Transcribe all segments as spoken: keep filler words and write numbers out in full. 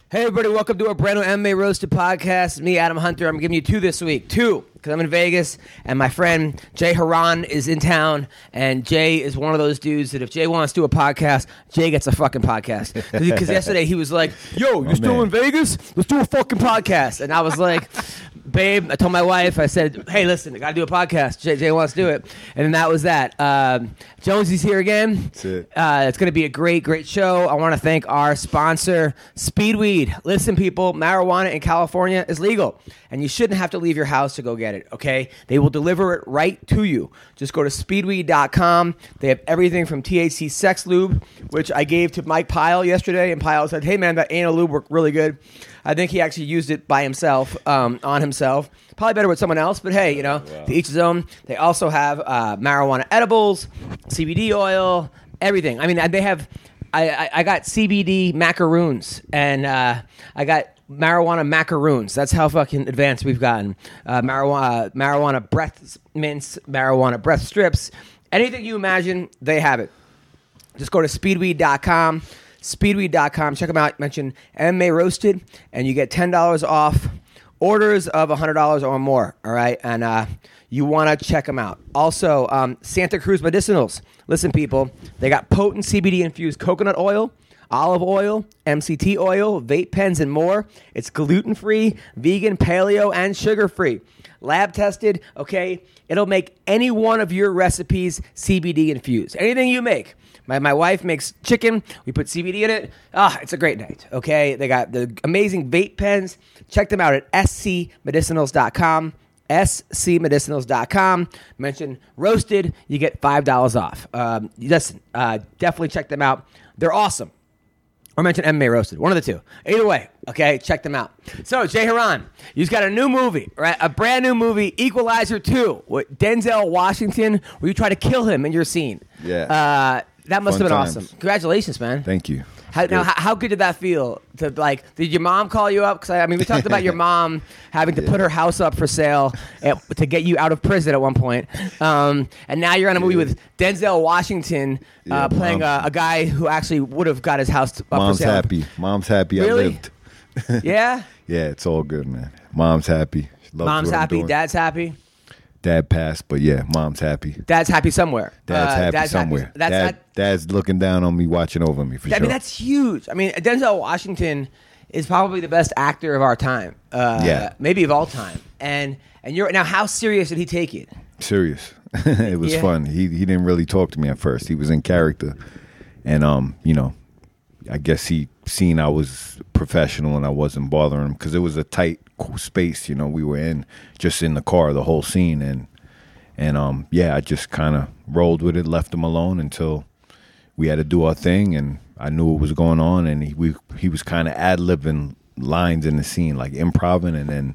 Hey everybody, welcome to a brand new M M A Roasted podcast. Me, Adam Hunter. I'm giving you two this week. Two, because I'm in Vegas, and my friend Jay Haran is in town, and Jay is one of those dudes that if Jay wants to do a podcast, Jay gets a fucking podcast. Because yesterday he was like, yo, you're oh, still man. in Vegas? Let's do a fucking podcast. And I was like, babe, I told my wife, I said, hey, listen, I got to do a podcast. Jay, Jay wants to do it. And then that was that. Um, Jonesy's here again. That's it. Uh, it's going to be a great, great show. I want to thank our sponsor, Speedweed. Listen, people, marijuana in California is legal, and you shouldn't have to leave your house to go get it, okay? They will deliver it right to you. Just go to speedweed dot com. They have everything from T H C sex lube, which I gave to Mike Pyle yesterday, and Pyle said, hey, man, that anal lube worked really good. I think he actually used it by himself, um, on himself. Probably better with someone else, but hey, you know, wow. To each his own. They also have uh, marijuana edibles, C B D oil, everything. I mean, they have... I, I, I got C B D macaroons, and uh, I got marijuana macaroons. That's how fucking advanced we've gotten. Uh, marijuana, marijuana breath mints, marijuana breath strips. Anything you imagine, they have it. Just go to speedweed dot com. speedweed dot com. Check them out. Mention M M A Roasted, and you get ten dollars off orders of one hundred dollars or more. All right, and uh, you want to check them out. Also, um, Santa Cruz Medicinals. Listen, people, they got potent C B D-infused coconut oil, olive oil, M C T oil, vape pens, and more. It's gluten-free, vegan, paleo, and sugar-free. Lab tested, okay? It'll make any one of your recipes C B D-infused. Anything you make. My my wife makes chicken. We put C B D in it. Ah, it's a great night, okay? They got the amazing vape pens. Check them out at s c medicinals dot com. s c medicinals dot com. Mention Roasted, you get five dollars off. Um, listen, uh, definitely check them out. They're awesome. Or mention M M A Roasted, one of the two. Either way, okay, check them out. So, Jay Haran, you've got a new movie, right? A brand new movie, Equalizer two, with Denzel Washington, where you try to kill him in your scene. Yeah. Uh, that must Fun have been times. Awesome. Congratulations, man. Thank you. How, now, how, how good did that feel? To like, did your mom call you up? Because I, I mean, we talked about your mom having to yeah. put her house up for sale at, to get you out of prison at one point, um, and now you're on a movie yeah. with Denzel Washington uh, yeah, playing a, a guy who actually would have got his house up Mom's for sale. happy. Mom's happy. Really? I lived. Yeah. Yeah, it's all good, man. Mom's happy. She loves Mom's what I'm happy. doing. Dad's happy. Dad passed, but yeah, mom's happy. Dad's happy somewhere. Dad's uh, happy dad's somewhere. Happy. That's Dad, not, Dad's looking down on me, watching over me for I sure. mean, that's huge. I mean, Denzel Washington is probably the best actor of our time. Uh, yeah, maybe of all time. And and you're now, how serious did he take it? Serious. It was yeah. fun. He he didn't really talk to me at first. He was in character, and um, you know, I guess he seen I was professional and I wasn't bothering him because it was a tight space. You know, we were in just in the car the whole scene, and and um, yeah, I just kind of rolled with it, left him alone until we had to do our thing, and I knew what was going on, and he we he was kind of ad-libbing lines in the scene, like improvising, and then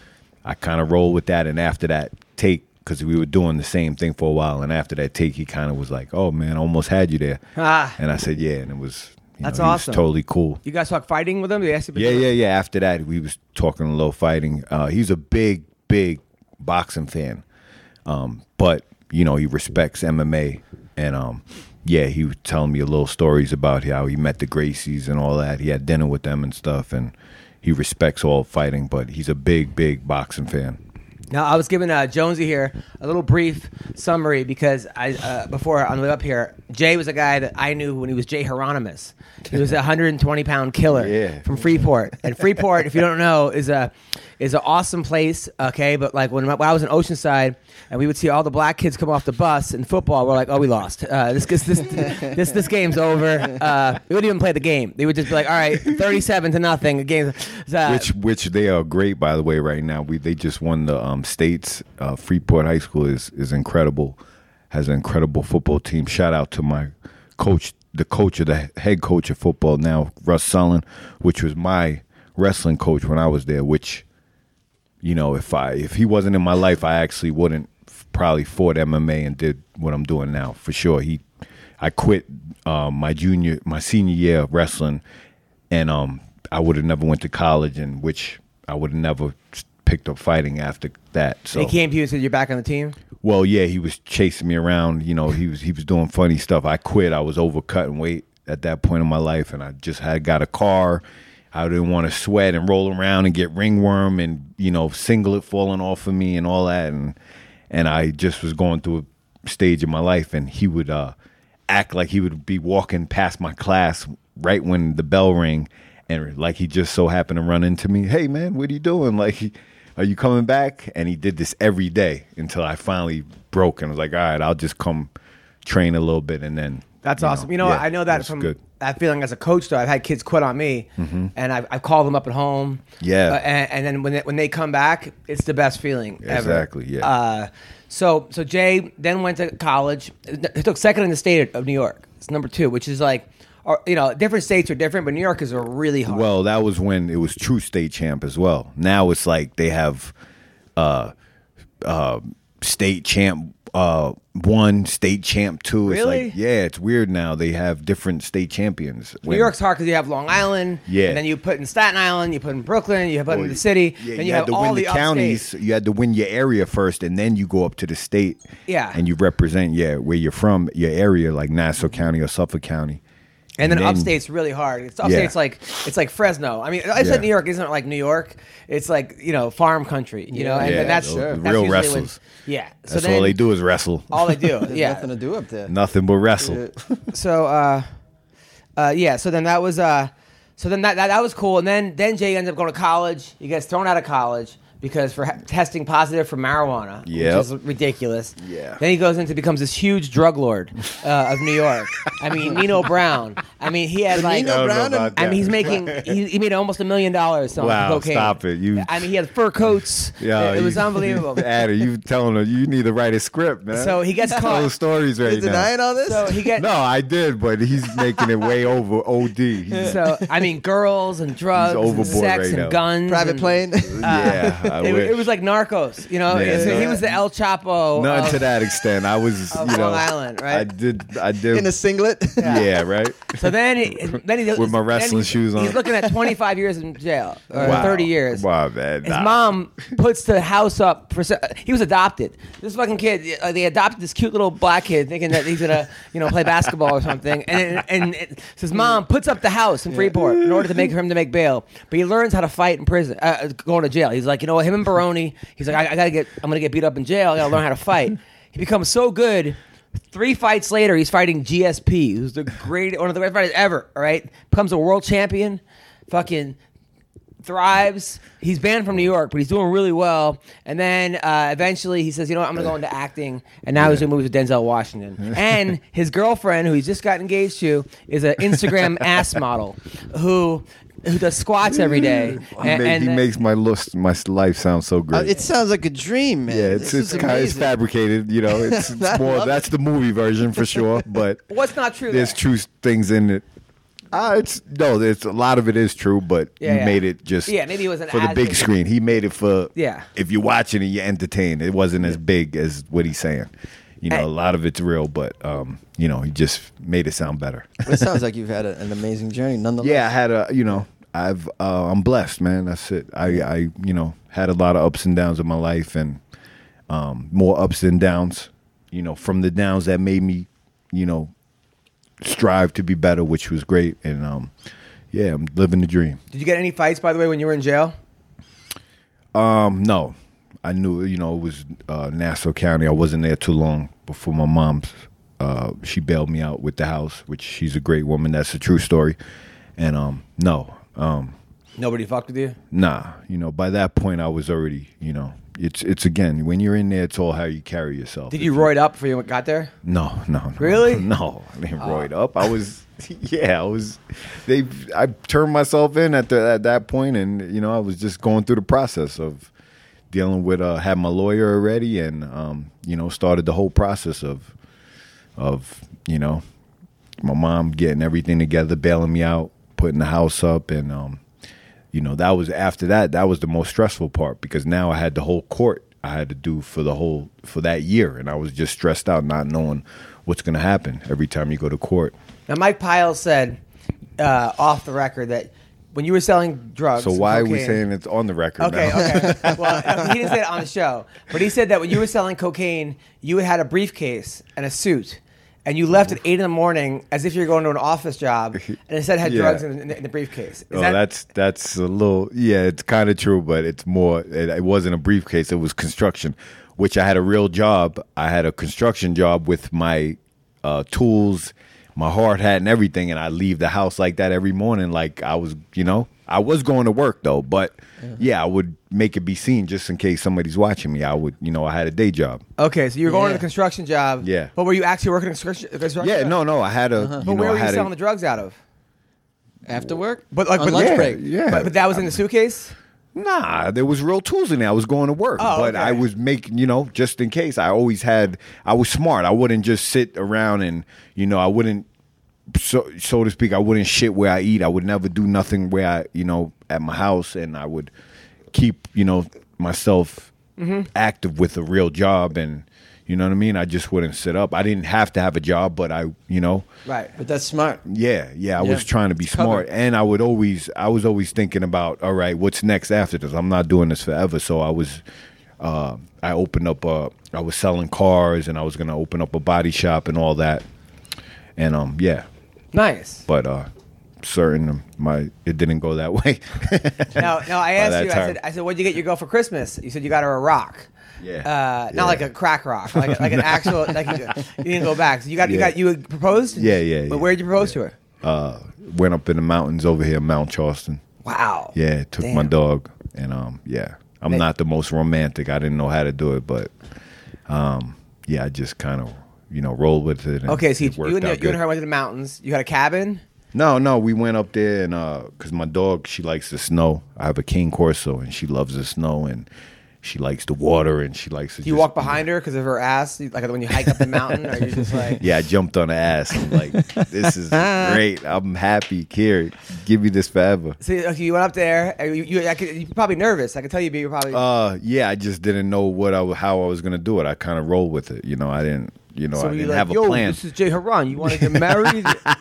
I kind of rolled with that, and after that take, because we were doing the same thing for a while, and after that take, he kind of was like, "Oh man, I almost had you there," ah. and I said, "Yeah," and it was. You That's know, he awesome. Was totally cool. You guys talk fighting with him? They asked yeah, yeah, yeah. After that, we was talking a little fighting. Uh, he's a big, big boxing fan, um, but you know he respects M M A, and um, yeah, he was telling me a little stories about how he met the Gracies and all that. He had dinner with them and stuff, and he respects all fighting, but he's a big, big boxing fan. Now, I was giving uh, Jonesy here a little brief summary because I uh, before on the way up here, Jay was a guy that I knew when he was Jay Hieronymus. He was a one hundred twenty pound killer yeah. from Freeport. And Freeport, if you don't know, is a is an awesome place. Okay, but like when, when I was in Oceanside and we would see all the black kids come off the bus in football, we're like, oh, we lost. Uh, this this this this this game's over. Uh, we wouldn't even play the game. They would just be like, all right, thirty-seven to nothing. The game. Uh, which which they are great, by the way. Right now, we they just won the um, states. Uh, Freeport High School is is incredible. Has an incredible football team. Shout out to my coach, the coach of the head coach of football now, Russ Sullen, which was my wrestling coach when I was there. Which, you know, if I if he wasn't in my life, I actually wouldn't f- probably fought M M A and did what I'm doing now for sure. He, I quit um, my junior, my senior year of wrestling, and um, I would have never went to college, and which I would have never picked up fighting after that. So he came to you and said, "You're back on the team." Well, yeah, he was chasing me around. You know, he was he was doing funny stuff. I quit. I was overcutting weight at that point in my life, and I just had got a car. I didn't want to sweat and roll around and get ringworm and, you know, singlet falling off of me and all that. And and I just was going through a stage in my life, and he would uh, act like he would be walking past my class right when the bell rang, and like he just so happened to run into me. Hey, man, what are you doing? Like, are you coming back? And he did this every day until I finally broke and was like, all right, I'll just come train a little bit and then. That's you awesome. Know, you know, yeah, I know that from good. that feeling as a coach. Though I've had kids quit on me, mm-hmm. and I've, I've called them up at home. Yeah, uh, and, and then when they, when they come back, it's the best feeling ever. Exactly. Yeah. Uh, so so Jay then went to college. He took second in the state of New York. It's number two, which is like, or, you know, different states are different, but New York is a really hard. Well, that was when it was true state champ as well. Now it's like they have uh, uh, state champ. Uh, one state champ two. It's Really? like, yeah, it's weird now. They have different state champions. New York's hard because you have Long Island, Yeah. and then you put in Staten Island, you put in Brooklyn, you put in the city, Yeah, then you, you, had have to all win the, the counties. upstate. You had to win your area first, and then you go up to the state. Yeah. and you represent yeah where you're from, your area, like Nassau County or Suffolk County. And then, And then- upstate's really hard. It's upstate's Yeah. like it's like Fresno. I mean, I said Yeah. New York isn't like New York. It's like, you know, farm country. You know, and, Yeah, and that's, the that's real usually wrestlers. When, yeah, so That's then, all they do is wrestle. All they do. There's yeah. nothing to do up there. Nothing but wrestle. So, uh, uh, yeah. So then that was uh, so then that, that that was cool. And then then Jay ends up going to college. He gets thrown out of college because for ha- testing positive for marijuana, Yep. which is ridiculous. Yeah. Then he goes into becomes this huge drug lord uh, of New York. I mean, Nino Brown. I mean, he had like. Nino I don't know Brown about I mean, he's that. making. He, he made almost a million dollars selling Wow, cocaine. stop it. You- I mean, he had fur coats. Yeah, it, it was you- unbelievable. Adder, you telling her you need to write a script, man. So he gets Tell caught. those stories right You now. denying all this? So he gets. No, I did, but he's making it way over O D. He's, So I mean, girls and drugs, and overboard sex right and now. guns, Private and, plane. yeah, I It, wish. it was like Narcos, you know. Yeah, So he no. was the El Chapo. None of, to that extent. I was, of you know, Long Island, right? I did, I did. In a singlet. yeah, right. So then, he, then he With my then wrestling he's- shoes on. He's looking at twenty-five years in jail or Wow. thirty years. Wow, man. His Nah. mom puts the house up for. se- He was adopted. This fucking kid. Uh, they adopted this cute little black kid, thinking that he's gonna, you know, play basketball or something. And and, and so his mom puts up the house in Freeport in order to make him to make bail. But he learns how to fight in prison, uh, going to jail. He's like, you know what? Him and Baroni. He's like, I, I gotta get. I'm gonna get beat up in jail. I gotta learn how to fight. He becomes so good. Three fights later, he's fighting G S P, who's the great one of the greatest fighters ever. All right, becomes a world champion. Fucking thrives. He's banned from New York, but he's doing really well. And then uh, eventually he says, you know what, I'm going to go into acting. And now he's going to move to Denzel Washington. And his girlfriend, who he's just got engaged to, is an Instagram ass model who who does squats every day. He, And, make- and he then- makes my list, my life sound so Uh, great. it sounds like a dream, man. yeah, it's This it's is kind of it's amazing. fabricated, you know. It's, it's I more. love That's the movie version for sure, but What's not true there's there? true things in it. Uh, it's no, there's a lot of it is true, but Yeah, you yeah. made it just Yeah, maybe it was an for the ad big thing. screen. He made it for Yeah. If you're watching it, you're entertained. It wasn't as big as what he's saying. You know, Hey. a lot of it's real, but um, you know, he just made it sound better. It sounds like you've had a, an amazing journey, nonetheless. Yeah, I had a, you know, I've, uh, I'm blessed, man. That's it. I, I, you know, had a lot of ups and downs in my life, and um, more ups than downs. You know, from the downs that made me, you know, strive to be better, which was great. And um, yeah, I'm living the dream. Did you get any fights, by the way, when you were in jail? Um, no, I knew, you know, it was uh, Nassau County. I wasn't there too long before my mom's. Uh, she bailed me out with the house, which she's a great woman. That's a true story. And um, no, um, Nobody fucked with you? nah, you know, by that point I was already, you know, it's it's again when you're in there, it's all how you carry yourself. Did If you roid up before you got there? No, no, no. Really? No, I didn't roid up. I was, yeah, I was. They, I turned myself in at the at that point, and you know, I was just going through the process of dealing with. Uh, had my lawyer already, and um, you know, started the whole process of, of you know, my mom getting everything together, bailing me out, putting the house up, and um, you know, that was after that. That was the most stressful part because now I had the whole court I had to do for the whole for that year, and I was just stressed out, not knowing what's going to happen every time you go to court. Now, Mike Piles said uh, off the record that when you were selling drugs. So and why are we cocaine- saying it's on the record Okay, now? okay. Well, uh, he didn't say it on the show, but he said that when you were selling cocaine, you had a briefcase and a suit, and you left at eight in the morning as if you're going to an office job, and instead had Yeah. drugs in, in, the- in the briefcase. Is Oh, that, that's that's a little yeah. It's kind of true, but it's more. It, it wasn't a briefcase. It was construction, which I had a real job. I had a construction job with my uh, tools, my hard hat, and everything. And I leave the house like that every morning. Like I was, you know, I was going to work though. But yeah, I would make it be seen just in case somebody's watching me. I would, you know, I had a day job. okay, so you're going to Yeah. the construction job. Yeah. But were you actually working in construction? construction Yeah, job? no, no. I had a. You But know, where I were you had selling a, the drugs out of? After work? But like, On but lunch yeah, break. Yeah, But, but that was in the suitcase. Nah, there was real tools in there. I was going to work, Oh, but okay. I was making, you know, just in case. I always had. I was smart. I wouldn't just sit around and, you know, I wouldn't, so so to speak, I wouldn't shit where I eat. I would never do nothing where I, you know, at my house, and I would keep, you know, myself Mm-hmm. active with a real job, and you know what I mean. I just wouldn't sit up. I didn't have to have a job, but I, you know. Right. But that's smart. Yeah, yeah, I Yeah. was trying to be It's covered. smart, and I would always, I was always thinking about, all right, what's next after this? I'm not doing this forever, so I was, uh, I opened up a, I was selling cars, and I was gonna open up a body shop and all that, and um, yeah, Nice. but uh, certain my it didn't go that way. No, no. I By asked that you. I time. said, I said, what'd you get your girl for Christmas? You said you got her a rock. Yeah. Uh, Yeah. not like a crack rock, like, like an actual. Like you, you didn't go back. So you got, you Yeah. got, you proposed. Yeah, yeah, But yeah. where'd you propose to her? uh, went up in the mountains over here, Mount Charleston. Wow. Yeah, took my Damn. dog, and um, yeah, I'm Man. not the most romantic. I didn't know how to do it, but um, yeah, I just kind of, you know, rolled with it. And Okay, so you, it worked you, and, out you and good. her went to the mountains. You had a cabin. No, no, we went up there, and uh, cause my dog, she likes the snow. I have a King Corso, and she loves the snow, and she likes the water, and she likes to. Do you just, walk behind her because of her ass? Like when you hike up the mountain, or you just like? Yeah, I jumped on the ass. I'm like, this is great. I'm happy. Here, give me this forever. So okay, you went up there. And you, you, I could, you're probably nervous. I can tell you, but you're probably. Uh, yeah, I just didn't know what I how I was gonna do it. I kind of rolled with it. You know, I didn't. You know, so I you're didn't like, have a yo, plan. this is Jay Haran. You want to get married?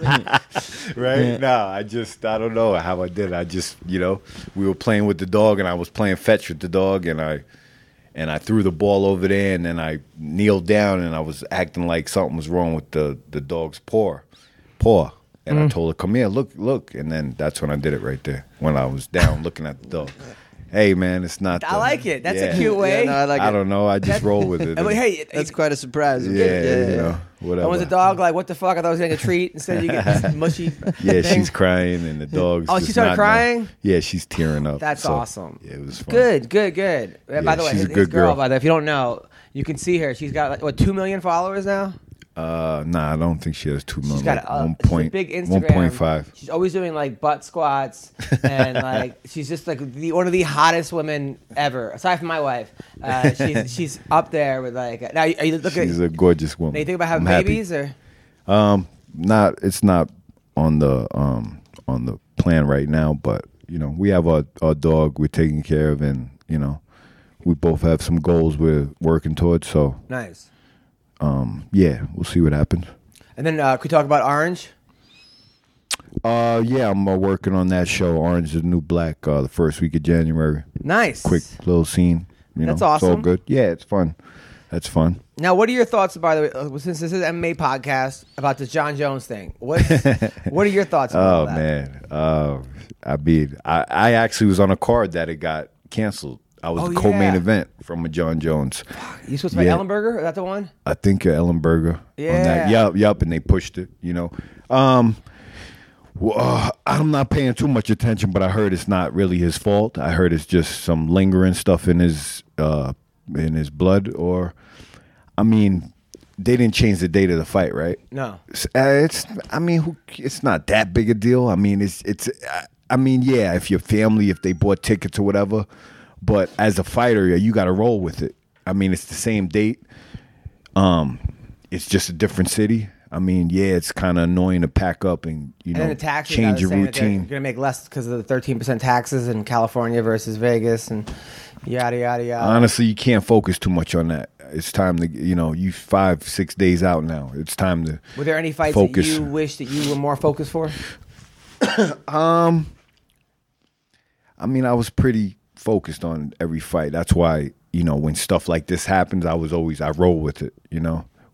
Right? No, I just I don't know how I did it. I just, you know, we were playing with the dog, and I was playing fetch with the dog, and I and I threw the ball over there, and then I kneeled down, and I was acting like something was wrong with the the dog's paw, paw. And I told her, "Come here, look, look." And then that's when I did it right there, when I was down looking at the dog. Hey, man, it's not. I the- like it. That's yeah. a cute way. Yeah, no, I like I it. don't know. I just roll with it. And, but, hey, That's quite a surprise. yeah, you know, whatever. and was the dog like, what the fuck? I thought I was getting a treat. Instead, you get this mushy. Yeah, thing. she's crying, and the dog's. Oh, she just started not- crying? Yeah, she's tearing up. That's So, awesome. Yeah, it was fun. Good, good, good. Uh, by Yeah, the way, she's his, a his good girl, girl. By the way, if you don't know, you can see her. She's got like what two million followers now. Uh, nah, I don't think she has two million. She's got like a, one she's a point, big Instagram. one point five. She's always doing like butt squats and like she's just like the one of the hottest women ever, aside from my wife. Uh, she's she's up there with like. Now, are you looking? She's a gorgeous woman. Now you think about having I'm happy. babies or? Um, not. It's not on the um on the plan right now, but you know, we have our our dog we're taking care of, and you know, we both have some goals we're working towards. So Nice. um, yeah, we'll see what happens. And then uh, could we talk about Orange? Uh, yeah, I'm uh, working on that show, Orange is the New Black, uh, the first week of January. Nice. Quick little scene. You That's know, It's all awesome. good. Yeah, it's fun. That's fun. Now, what are your thoughts, by the way, uh, since this is an M M A podcast, about this John Jones thing? What What are your thoughts about Oh that? man, uh, I mean, I, I actually was on a card that it got canceled. I was Oh, the co-main yeah. event from a John Jones. You supposed to fight Yeah. Ellenberger? Is that the one? I think uh, Ellenberger. Yeah. On that. Yup, yup, and they pushed it. You know, um, well, uh, I'm not paying too much attention, but I heard it's not really his fault. I heard it's just some lingering stuff in his uh, in his blood, or I mean, they didn't change the date of the fight, right? No. It's, uh, it's I mean, who, it's not that big a deal. I mean, it's it's. Uh, I mean, yeah, if your family, if they bought tickets or whatever, but as a fighter, you got to roll with it. I mean, it's the same date. Um, it's just a different city. I mean, yeah, it's kind of annoying to pack up and you And know then the taxes, change I was your saying that they're routine. going to make less because of the thirteen percent taxes in California versus Vegas and yada, yada, yada. Honestly, you can't focus too much on that. It's time to, you know, you five, six days out now. It's time to. Were there any fights focus. that you wish that you were more focused for? Um, I mean, I was pretty focused on every fight. That's why, you know, when stuff like this happens, I was always, I roll with it, you know.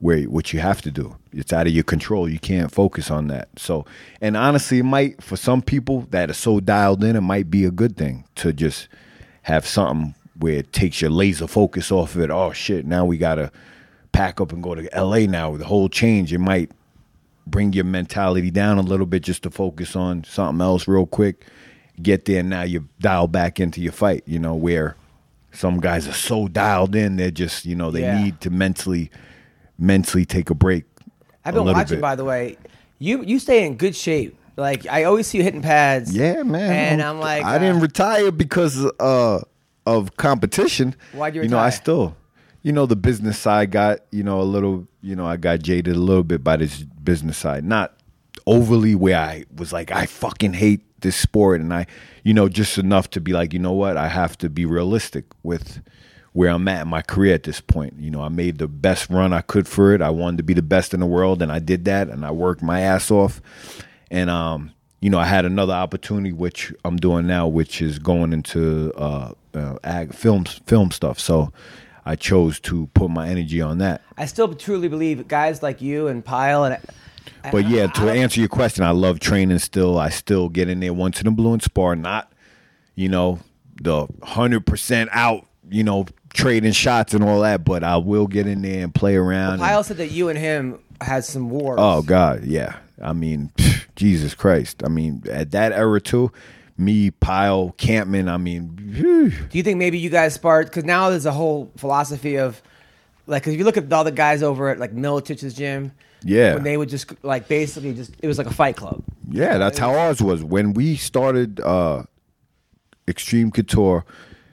where what you have to do. It's out of your control. You can't focus on that. So, and honestly, it might, for some people that are so dialed in, it might be a good thing to just have something where it takes your laser focus off of it. Oh shit, now we gotta pack up and go to L A now. The whole change, it might bring your mentality down a little bit just to focus on something else real quick. Get there, now you dial back into your fight, you know, where some guys are so dialed in, they're just, you know, they Yeah. need to mentally mentally take a break. I've a been little watching, bit. by the way. You you stay in good shape. Like, I always see you hitting pads. Yeah, man. And I'm like, I uh, didn't retire because uh, of competition. Why'd you You know, I retire? still, you know, the business side got, you know, a little, you know, I got jaded a little bit by this business side. Not overly where I was like, I fucking hate this sport. And I, you know, just enough to be like, you know what, I have to be realistic with where I'm at in my career at this point. You know, I made the best run I could for it. I wanted to be the best in the world, and I did that, and I worked my ass off. And, um, you know, I had another opportunity, which I'm doing now, which is going into uh, uh, ag, film, film stuff. So I chose to put my energy on that. I still truly believe guys like you and Pyle and. But yeah, I- to I- answer your question, I love training still. I still get in there once in a blue and spar, not, you know, the one hundred percent out, you know, trading shots and all that, but I will get in there and play around. and- Pyle said that you and him had some wars. Oh God, yeah. I mean, Jesus Christ. I mean, at that era too, me, Pyle, Campman. I mean, phew. Do you think maybe you guys sparred? Because now there's a whole philosophy of, like, because if you look at all the guys over at like Militich's gym, Yeah. when they would just like basically just it was like a fight club. Yeah, that's how ours was when we started uh, Extreme Couture.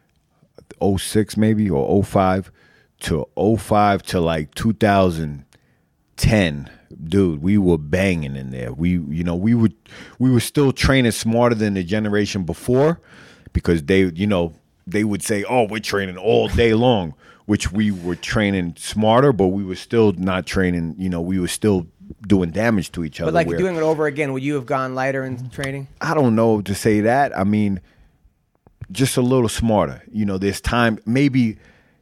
oh six maybe or oh five to oh five to like two thousand ten, dude, we were banging in there. We, you know, we would we were still training smarter than the generation before, because they, you know, they would say, "Oh, we're training all day long," which we were training smarter, but we were still not training. You know, we were still doing damage to each other. But like where- doing it over again, would you have gone lighter in training? I don't know to say that. I mean, just a little smarter. You know, there's time, maybe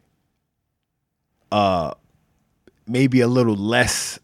uh maybe a little less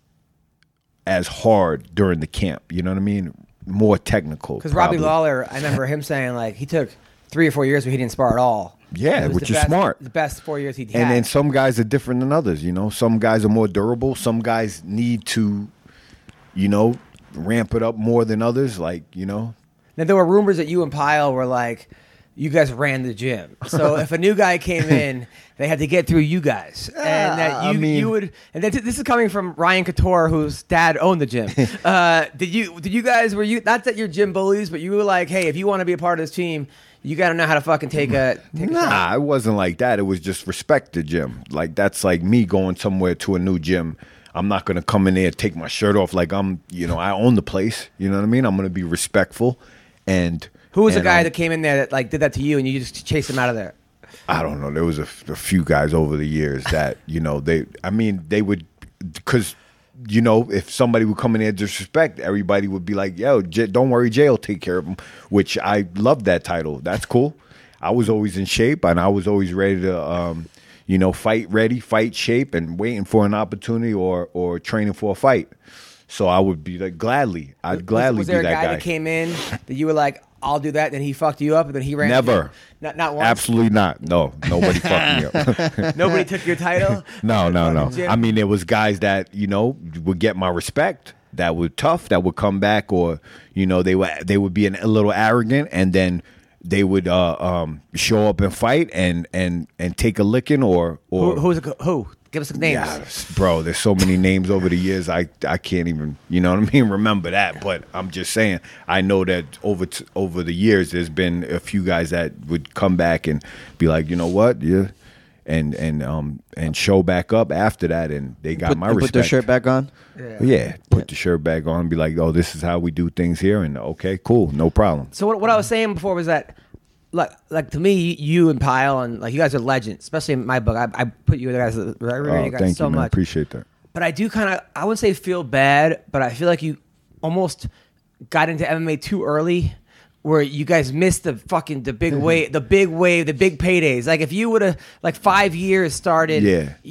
as hard during the camp. You know what I mean? More technical. Because Robbie probably. Lawler, I remember him saying like he took three or four years where he didn't spar at all. Yeah, It was which the is best- smart. The best four years he'd And had. then some guys are different than others, you know. Some guys are more durable. Some guys need to, you know, ramp it up more than others. Like, you know, Now, there were rumors that you and Pyle were like, you guys ran the gym. So if a new guy came in, they had to get through you guys. And that Ah, I you, mean- you would, and then this is coming from Ryan Couture, whose dad owned the gym. Uh, did you, did you guys, were you, not that you're gym bullies, but you were like, hey, if you want to be a part of this team, you got to know how to fucking take a, take a shot. Nah, it wasn't like that. It was just respect the gym. Like, that's like me going somewhere to a new gym. I'm not going to come in there and take my shirt off like I'm, you know, I own the place. You know what I mean? I'm going to be respectful. And Who was the and, guy um, that came in there that like did that to you and you just chased him out of there? I don't know. There was a, f- a few guys over the years that, you know, they, I mean, they would, because, you know, if somebody would come in there disrespect, everybody would be like, yo, J- don't worry, Jay will take care of them, which I loved that title. That's cool. I was always in shape, and I was always ready to, um, you know, fight ready, fight shape, and waiting for an opportunity or or training for a fight. So I would be like, gladly, I'd gladly was, was there be a that guy, guy. that came in that you were like, I'll do that, then he fucked you up, and then he ran? Never. Not, not once? Absolutely not. No, nobody fucked me up. Nobody took your title? No, no, no. Jim? I mean, there was guys that, you know, would get my respect, that were tough, that would come back, or, you know, they would they would be an, a little arrogant, and then they would uh, um, show up and fight and and and take a licking, or or Who, who's a, who? Give us some names. yeah, bro. There's so many names over the years. I I can't even, you know what I mean, remember that. But I'm just saying, I know that over t- over the years, there's been a few guys that would come back and be like, you know what, yeah, and and um and show back up after that, and they got Put, my and respect. put their shirt back on. Yeah. Yeah, put the shirt back on, and be like, oh, this is how we do things here, and okay, cool, no problem. So what, what I was saying before was that, like, like to me, you and Pyle and like you guys are legends, especially in my book. I, I put you guys, I rate Oh, you guys thank so you, man. much. Appreciate that. But I do kind of, I wouldn't say feel bad, but I feel like you almost got into M M A too early, where you guys missed the fucking the big wave, the big wave, the big paydays. Like if you would have like five years started, Yeah. y-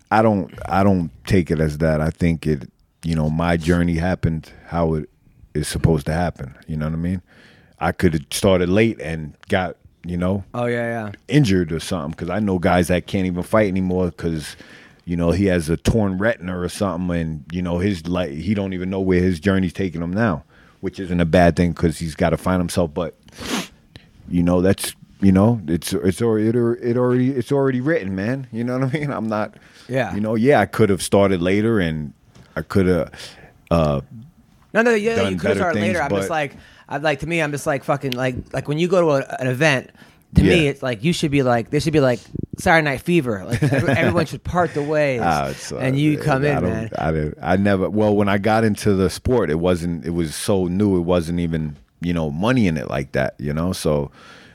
I don't I don't take it as that. I think it, you know, my journey happened how it is supposed to happen. You know what I mean? I could have started late and got, you know, Oh yeah, yeah. injured or something, because I know guys that can't even fight anymore because, you know, he has a torn retina or something, and you know his like he don't even know where his journey's taking him now, which isn't a bad thing because he's got to find himself. But you know, that's, you know, it's it's already it already it's already written, man. You know what I mean? I'm not. Yeah. You know, yeah, I could have started later, and I could have. Uh, No, no, yeah, done you could have better started later. things, I'm just but- like, I'd like to me, I'm just like fucking like like when you go to a, an event. To me, Yeah. it's like you should be like there should be like Saturday Night Fever. Like every- everyone should part the ways, Ah, it's, uh, and you come I in, don't- man. I, didn't- I never. Well, when I got into the sport, it wasn't. It was so new. It wasn't even, you know, money in it like that. You know, so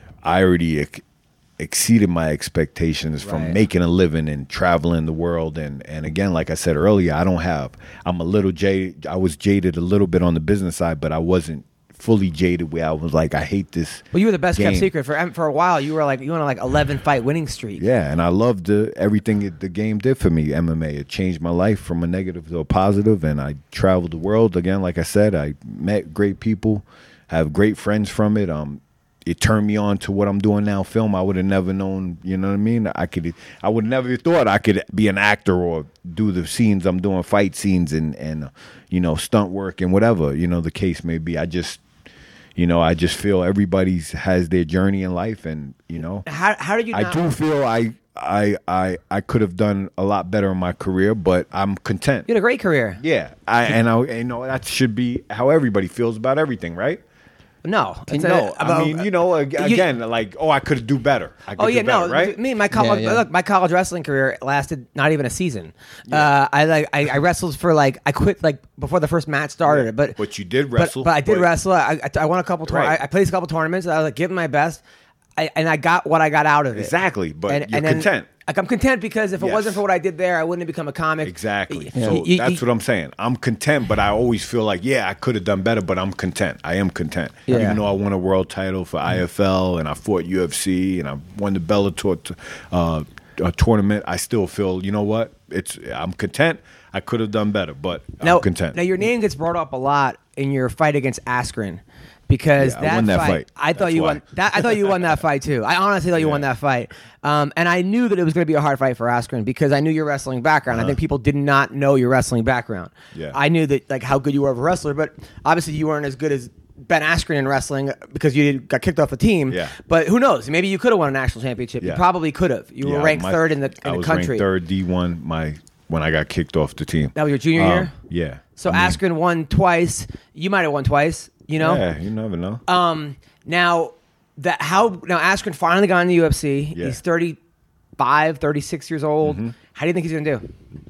I already ex- exceeded my expectations from Right. making a living and traveling the world. And and again, like I said earlier, I don't have. I'm a little jaded. I was jaded a little bit on the business side, but I wasn't fully jaded where I was like, I hate this. Well, you were the best kept game. secret for for a while. You were like you went on like eleven fight winning streak. Yeah, and I loved the, everything it, the game did for me, M M A. It changed my life from a negative to a positive, and I traveled the world. Again, like I said, I met great people, have great friends from it. Um, it turned me on to what I'm doing now, film. I would have never known, you know what I mean? I could, I would never thought I could be an actor or do the scenes I'm doing, fight scenes and, and, you know, stunt work and whatever, you know, the case may be. I just, you know, I just feel everybody's has their journey in life, and, you know. How how did you? I not- do feel I I I I could have done a lot better in my career, but I'm content. You had a great career. Yeah, I and I you know that should be how everybody feels about everything, right? No, it's a- No, about- I mean, you know, ag- you- again, like, oh, I could do better. I could Oh yeah, do better, no. right? Me, my college, Yeah, yeah. look, my college wrestling career lasted not even a season. Uh, I like, I, I wrestled for like, I quit like before the first match started. But But you did but- wrestle, But, I did but- wrestle. I, I, I won a couple. Tour- Right. I, I played a couple tournaments. I was like giving my best, I, and I got what I got out of it. Exactly, but and, you're and then, content. Like I'm content because if it Yes. wasn't for what I did there, I wouldn't have become a comic. Exactly. Y- So y- y- that's y- what I'm saying. I'm content, but I always feel like, yeah, I could have done better, but I'm content. I am content. Yeah. Even though I won a world title for I F L and I fought U F C and I won the Bellator t- uh, a tournament, I still feel, you know what? It's I'm content. I could have done better, but Now, I'm content. now your name gets brought up a lot in your fight against Askren. Because Yeah, I that, won that fight, fight. I thought That's you why. won. That I thought you won that fight too. I honestly thought you won Yeah. that fight, um, and I knew that it was going to be a hard fight for Askren because I knew your wrestling background. I think people did not know your wrestling background. Yeah. I knew that like how good you were of a wrestler, but obviously you weren't as good as Ben Askren in wrestling because you got kicked off the team. Yeah. But who knows? Maybe you could have won a national championship. You Yeah. probably could have. You Yeah, were ranked my- third in the, in I the was country. ranked third D one my when I got kicked off the team. That was your junior Um, year. Yeah. So I mean, Askren won twice. You might have won twice. You know. Yeah, you never know. Um, now that how now Askren finally got in the U F C. Yeah. Mm-hmm. He's thirty-five, thirty-six years old. How do you think he's going to do?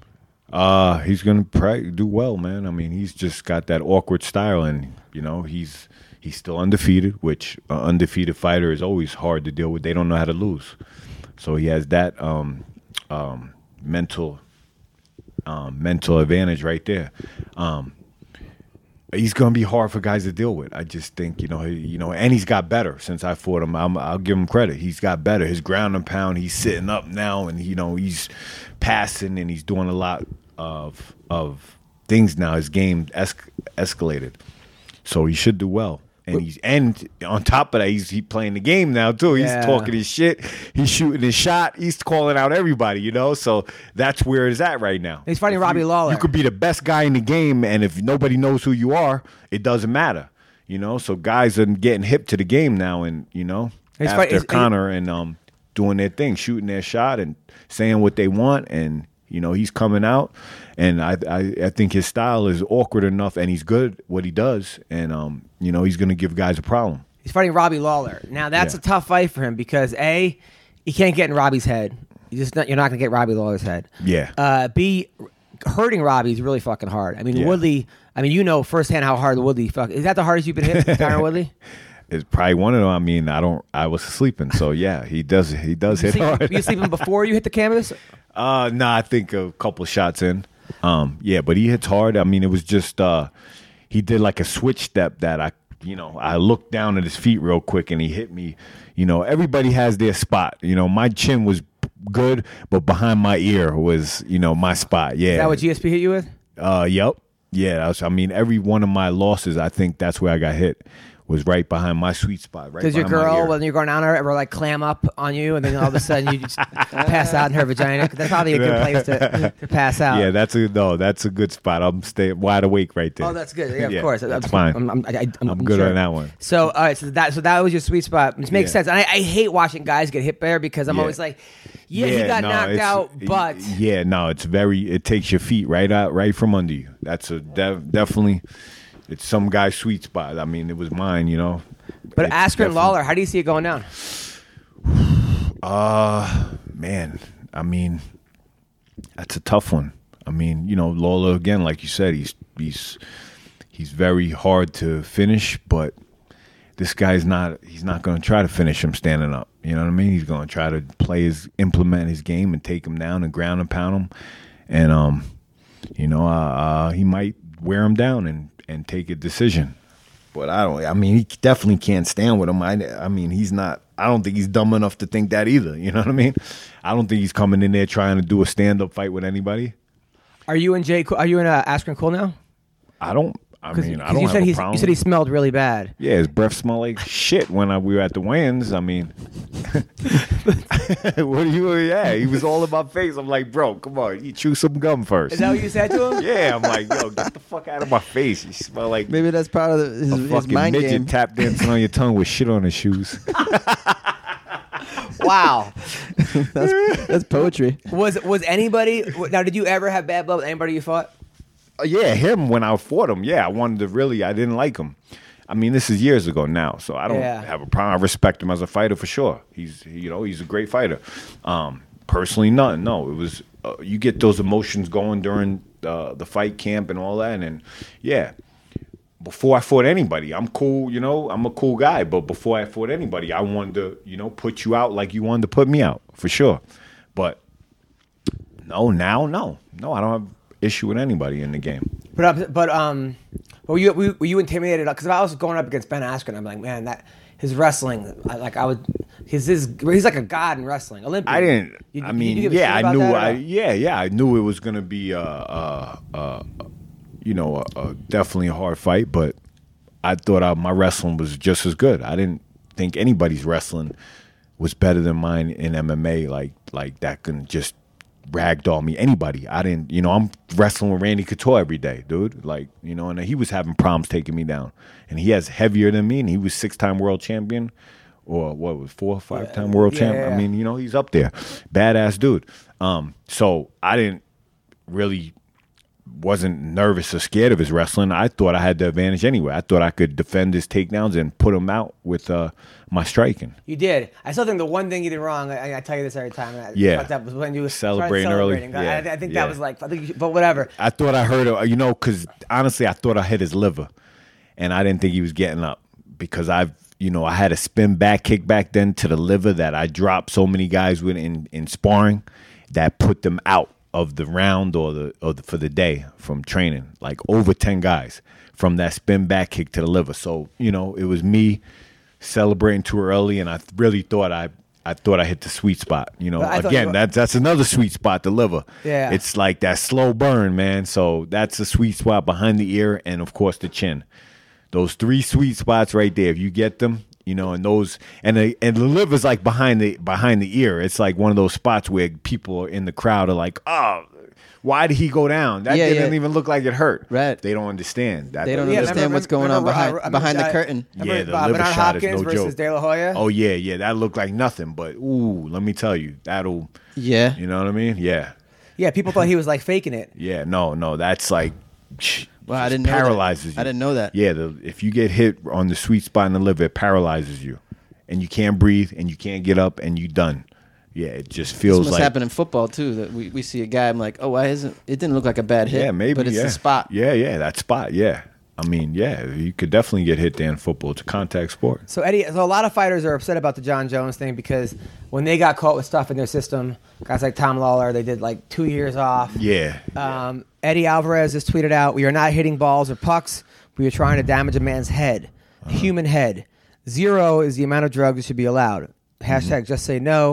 Uh, he's gonna probably do well, man. I mean, he's just got that awkward style, and you know, he's he's still undefeated, which an undefeated fighter is always hard to deal with. They don't know how to lose, so he has that um, um, mental um, mental advantage right there. Um, he's gonna be hard for guys to deal with. I just think you know, he, you know, and he's got better since I fought him. I'm, I'll give him credit. He's got better. His ground and pound. He's sitting up now, and you know, he's passing and he's doing a lot of of things now. His game es- escalated, so he should do well. And he's and on top of that, he's he playing the game now too. He's Yeah. talking his shit. He's shooting his shot. He's calling out everybody. You know, so that's where it's at right now. He's fighting If Robbie you, Lawler. You could be the best guy in the game, and if nobody knows who you are, it doesn't matter. You know, so guys are getting hip to the game now, and you know, He's after fight- he's- Connor and um doing their thing, shooting their shot and saying what they want, and you know, he's coming out, and I I, I think his style is awkward enough, and he's good at what he does, and um you know, he's gonna give guys a problem. He's fighting Robbie Lawler. Now that's Yeah. a tough fight for him because A, you can't get in Robbie's head. You just not, you're not going to get Robbie Lawler's head. Yeah. Uh, B, hurting Robbie is really fucking hard. I mean, Yeah. Woodley. I mean, you know firsthand how hard Woodley. Fuck, is that the hardest you've been hit, Tyron Woodley? It's probably one of them. I mean, I don't. I was sleeping, so yeah, he does. He does You hit sleep- hard. were you sleeping before you hit the canvas? Uh, no, I think a couple shots in. Um, yeah, but he hits hard. I mean, it was just uh, he did like a switch step that I, you know, I looked down at his feet real quick and he hit me. You know, everybody has their spot. You know, my chin was good, but behind my ear was, you know, my spot. Yeah. Is that what G S P hit you with? Uh, yep. Yeah. That was, I mean, every one of my losses, I think that's where I got hit. Was right behind my sweet spot. Right. Does your behind my girl, ear. when you're going down there, ever like clam up on you, and then all of a sudden you just pass out in her vagina? That's probably a good place to, to pass out. Yeah, that's a no. That's a good spot. I'm staying wide awake right there. Oh, that's good. Yeah, of Yeah, course. that's I'm, fine. I'm, I'm, I, I'm, I'm good sure. on that one. So, all right. So that so that was your sweet spot, which makes Yeah. sense. And I, I hate watching guys get hit there because I'm Yeah. always like, yeah, he got no, knocked it's- out, but yeah, no, it's very. It takes your feet right out, right from under you. That's a def, definitely. It's some guy's sweet spot. I mean, it was mine, you know. but It's Askren definitely- Lawler, how do you see it going down? Uh man, I mean, that's a tough one. I mean, you know, Lawler again, like you said, he's he's he's very hard to finish, but this guy's not. He's not going to try to finish him standing up. You know what I mean? He's going to try to play his, implement his game, and take him down and ground and pound him, and um, you know, uh, uh, he might wear him down and and take a decision. But I don't. I mean, he definitely can't stand with him. I, I mean, he's not. I don't think he's dumb enough to think that either. You know what I mean? I don't think he's coming in there trying to do a stand up fight with anybody. Are you and Jay? Are you in uh, Askren Cool now? I don't. I mean, I don't you have said a he's, problem. you said he smelled really bad. Yeah, his breath smelled like shit when I, we were at the weigh-ins. I mean, what do you? Yeah, he was all in my face. I'm like, bro, come on, you chew some gum first. Is that what you said to him? Yeah, I'm like, yo, get the fuck out of my face. You smell like Maybe that's part of the, his, a his fucking mind midget game. tap dancing on your tongue with shit on his shoes. Wow. that's, that's poetry. Was was anybody now? Did you ever have bad blood with anybody you fought? Uh, yeah, him when I fought him. Yeah, I wanted to really. I didn't like him. I mean, this is years ago now, so I don't Yeah. have a problem. I respect him as a fighter for sure. He's, you know, he's a great fighter. Um, personally, nothing. No, it was uh, you get those emotions going during uh, the fight camp and all that, and yeah. Before I fought anybody, I'm cool. You know, I'm a cool guy. But before I fought anybody, I wanted to, you know, put you out like you wanted to put me out for sure. But no, now, no, no, I don't have issue with anybody in the game. But uh, but um, were you were were you intimidated? Because if I was going up against Ben Askren, I'm like, man, that his wrestling, I, like I would, his his he's like a god in wrestling, Olympian. I didn't. You- I you- mean, you give a yeah, shit I about knew. that or I no? yeah, yeah, I knew it was gonna be, uh, uh, uh, you know, a, a definitely a hard fight. But I thought I, my wrestling was just as good. I didn't think anybody's wrestling was better than mine in M M A. Like like that can just ragdoll me. Anybody. I didn't. You know, I'm wrestling with Randy Couture every day, dude. Like, you know, and he was having problems taking me down, and he has heavier than me, and he was six time world champion. Or what was four or five time world Yeah, champ? yeah, I yeah. mean, you know, he's up there, badass dude. Um, so I didn't really wasn't nervous or scared of his wrestling. I thought I had the advantage anyway. I thought I could defend his takedowns and put him out with uh, my striking. You did. I still think the one thing you did wrong. I, I tell you this every time. and I Yeah. thought that was when you were Celebrating started early. celebrating. I, Yeah, I think yeah. that was like. I think, you should, but whatever. I thought I heard, it, you know, because honestly, I thought I hit his liver, and I didn't think he was getting up because I've, you know, I had a spin back kick back then to the liver that I dropped so many guys with in, in sparring that put them out of the round or the or the, for the day from training, like over ten guys from that spin back kick to the liver. So, you know, it was me celebrating too early, and I really thought I I thought I hit the sweet spot. You know, But I thought again, you- that's that's another sweet spot, the liver. Yeah. It's like that slow burn, man. So that's the sweet spot behind the ear and of course the chin. Those three sweet spots right there. If you get them, you know, and those and the and the liver's like behind the behind the ear. It's like one of those spots where people in the crowd are like, oh, why did he go down? That Yeah, didn't yeah. even look like it hurt. Right. They don't understand. That They don't Yeah, understand remember- what's going remember, on behind uh, behind the uh, curtain. Remember, Yeah, the uh, liver Bernard shot is Hopkins no versus joke. De La Hoya. Oh yeah, yeah, that looked like nothing, but ooh, let me tell you, that'll Yeah. you know what I mean? Yeah. Yeah, people thought he was like faking it. Yeah, no, no, that's like Wow, I just didn't know that. paralyzes you. I didn't know that. Yeah, the, if you get hit on the sweet spot in the liver, it paralyzes you, and you can't breathe, and you can't get up, and you done. Yeah, it just This feels must like happen in football too. That we, we see a guy. I'm like, oh, why isn't it? Didn't look like a bad hit. yeah, maybe, but it's yeah. the spot. Yeah, yeah, that spot. Yeah, I mean, yeah, you could definitely get hit there in football. It's a contact sport. So Eddie, so a lot of fighters are upset about the John Jones thing because when they got caught with stuff in their system, guys like Tom Lawler, they did like two years off. Yeah, Um, Eddie Alvarez has tweeted out, "We are not hitting balls or pucks. We are trying to damage a man's head, a human head. Zero is the amount of drugs that should be allowed. Hashtag just say no.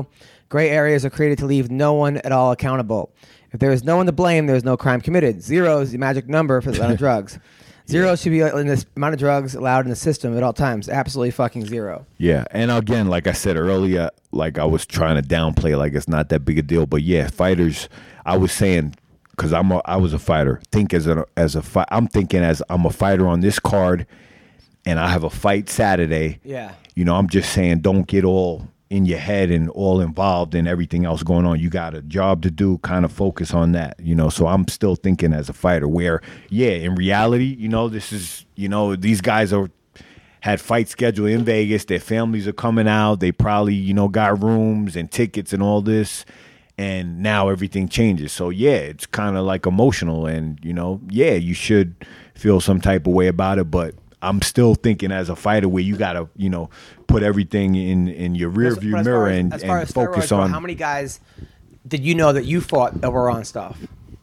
Gray areas are created to leave no one at all accountable. If there is no one to blame, there is no crime committed. Zero is the magic number for the amount of drugs. Zero yeah. should be in the amount of drugs allowed in the system at all times. Absolutely fucking zero. Yeah, and again, like I said earlier, like I was trying to downplay, like it's not that big a deal. But yeah, fighters, I was saying, because I'm a, I was a fighter. Think as a as a fi- I'm thinking as I'm a fighter on this card, and I have a fight Saturday. Yeah. You know, I'm just saying, don't get all in your head and all involved in everything else going on. You got a job to do, kind of focus on that, you know. So I'm still thinking as a fighter where, yeah, in reality, you know, this is, you know, these guys are had fights scheduled in Vegas. Their families are coming out. They probably, you know, got rooms and tickets and all this. And now everything changes. So, yeah, it's kind of like emotional. And, you know, yeah, you should feel some type of way about it. But I'm still thinking as a fighter where you got to, you know, put everything in, in your rear view mirror as, and, as far and as focus steroids, on. How many guys did you know that you fought that were on stuff?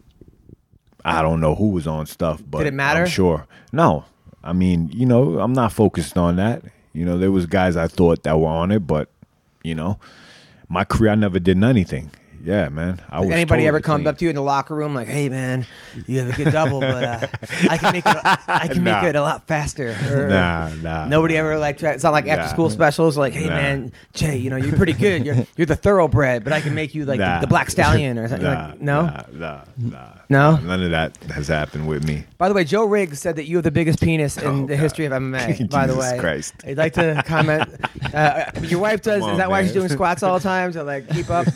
I don't know who was on stuff, but did it matter? I'm sure. No. I mean, you know, I'm not focused on that. You know, there was guys I thought that were on it, but, you know, my career, I never did anything. Yeah, man. I was anybody totally ever come clean. up to you in the locker room like, "Hey, man, you have a good double, but uh, I can make it. I can Nah. make it a lot faster." Or, Nah, nah. Nobody ever like. It's not like after Nah. school specials. Like, "Hey, Nah. man, Jay, you know you're pretty good. You're you're the thoroughbred, but I can make you like Nah. the, the black stallion or something." Nah, like, no, nah, nah, nah. No? None of that has happened with me. By the way, Joe Riggs said that you have the biggest penis in Oh, the God. history of M M A. By the Jesus way, Christ. I'd like to comment. Uh, your wife does. Come Is on, that why man. she's doing squats all the time to like keep up?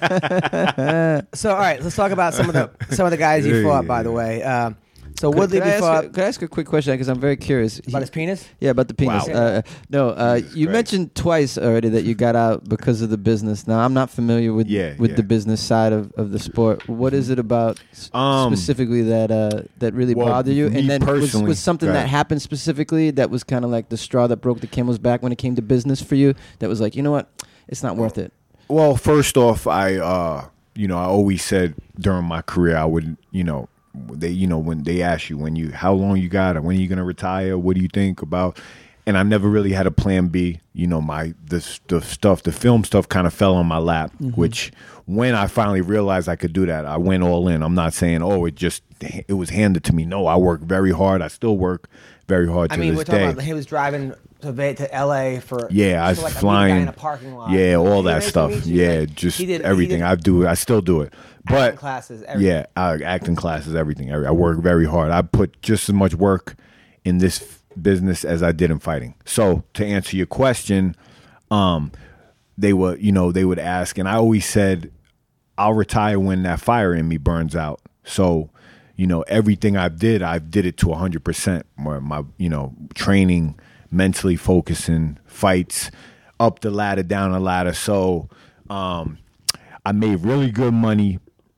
So, all right, let's talk about some of the some of the guys you Yeah, fought. yeah, By the yeah. way, um, so Could, Woodley could, I we ask, fought a- could I ask a quick question because I'm very curious? about his penis. Yeah, about the penis. Wow. Uh, no, uh, Jesus you Christ. mentioned twice already that you got out because of the business. Now, I'm not familiar with Yeah, with yeah. the business side of, of the sport. What is it about s- Um, specifically that uh, that really well, bothered you? me And then was, personally- was something go that ahead. happened specifically that was kind of like the straw that broke the camel's back when it came to business for you? That was like, you know what, it's not worth it. Well, first off, I, uh, you know, I always said during my career, I would, you know, they, you know, when they ask you when you, how long you got, or when are you going to retire, what do you think about? And I never really had a plan B. You know, my the the stuff, the film stuff, kind of fell on my lap. Which, when I finally realized I could do that, I went all in. I'm not saying, oh, it just it was handed to me. No, I worked very hard. I still work very hard to I mean, this we're talking day. about he was driving to Va- to L A for Yeah, I was so, like, a flying. guy in a parking lot. Yeah, all He that nice to stuff. meet you. Yeah, Like, just he did- he everything. did I do. I still do it. acting But classes, everything. yeah, uh, acting classes, everything. I, I work very hard. I put just as much work in this f- business as I did in fighting. So to answer your question, um, they were, you know, they would ask, and I always said, I'll retire when that fire in me burns out. So, you know, everything I did, I did it to one hundred percent. My, my, you know, training, mentally focusing, fights, up the ladder, down the ladder. So um, I made really good money.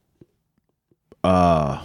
Uh,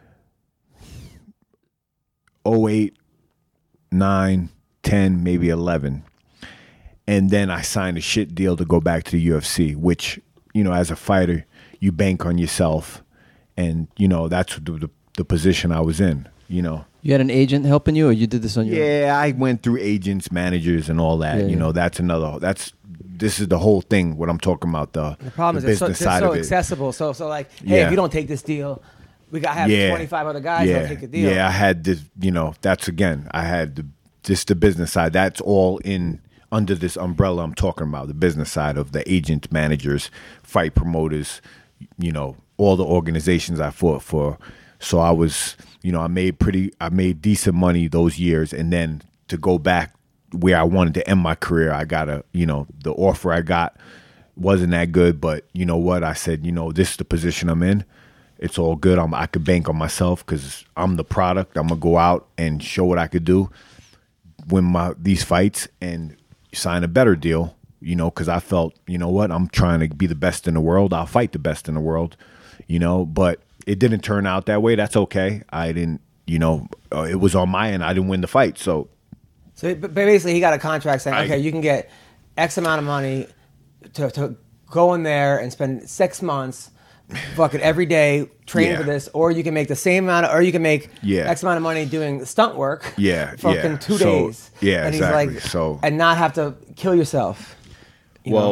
oh eight, nine, ten, maybe eleven. And then I signed a shit deal to go back to the U F C, which, you know, as a fighter, you bank on yourself. And, you know, that's the, the, the position I was in, you know. You had an agent helping you, or you did this on your own? Yeah, I went through agents, managers, and all that. Yeah, you yeah. know, that's another, that's, this is the whole thing, what I'm talking about, the, The problem the is it's so, business it's side so of it. accessible. So so like, hey, Yeah. if you don't take this deal, we got to have Yeah. twenty-five other guys yeah. that'll take the deal. Yeah, I had this, you know, that's again, I had the, just the business side. That's all in under this umbrella I'm talking about, the business side of the agents, managers, fight promoters, you know, all the organizations I fought for. So I was, you know, I made pretty, I made decent money those years. And then to go back where I wanted to end my career, I got a, you know, the offer I got wasn't that good. But you know what? I said, you know, this is the position I'm in. It's all good. I'm, I could bank on myself because I'm the product. I'm going to go out and show what I could do, win my these fights, and sign a better deal, you know, because I felt, you know what, I'm trying to be the best in the world. I'll fight the best in the world, you know, but it didn't turn out that way. That's okay. I didn't, you know, uh, it was on my end. I didn't win the fight. So, So but basically, he got a contract saying, I- okay, you can get X amount of money to, to go in there and spend six months fucking every day training Yeah. for this, or you can make the same amount of, or you can make Yeah. X amount of money doing stunt work. Yeah, fucking yeah. two So, days. yeah, and exactly. He's like, So- and not have to kill yourself. you well, know?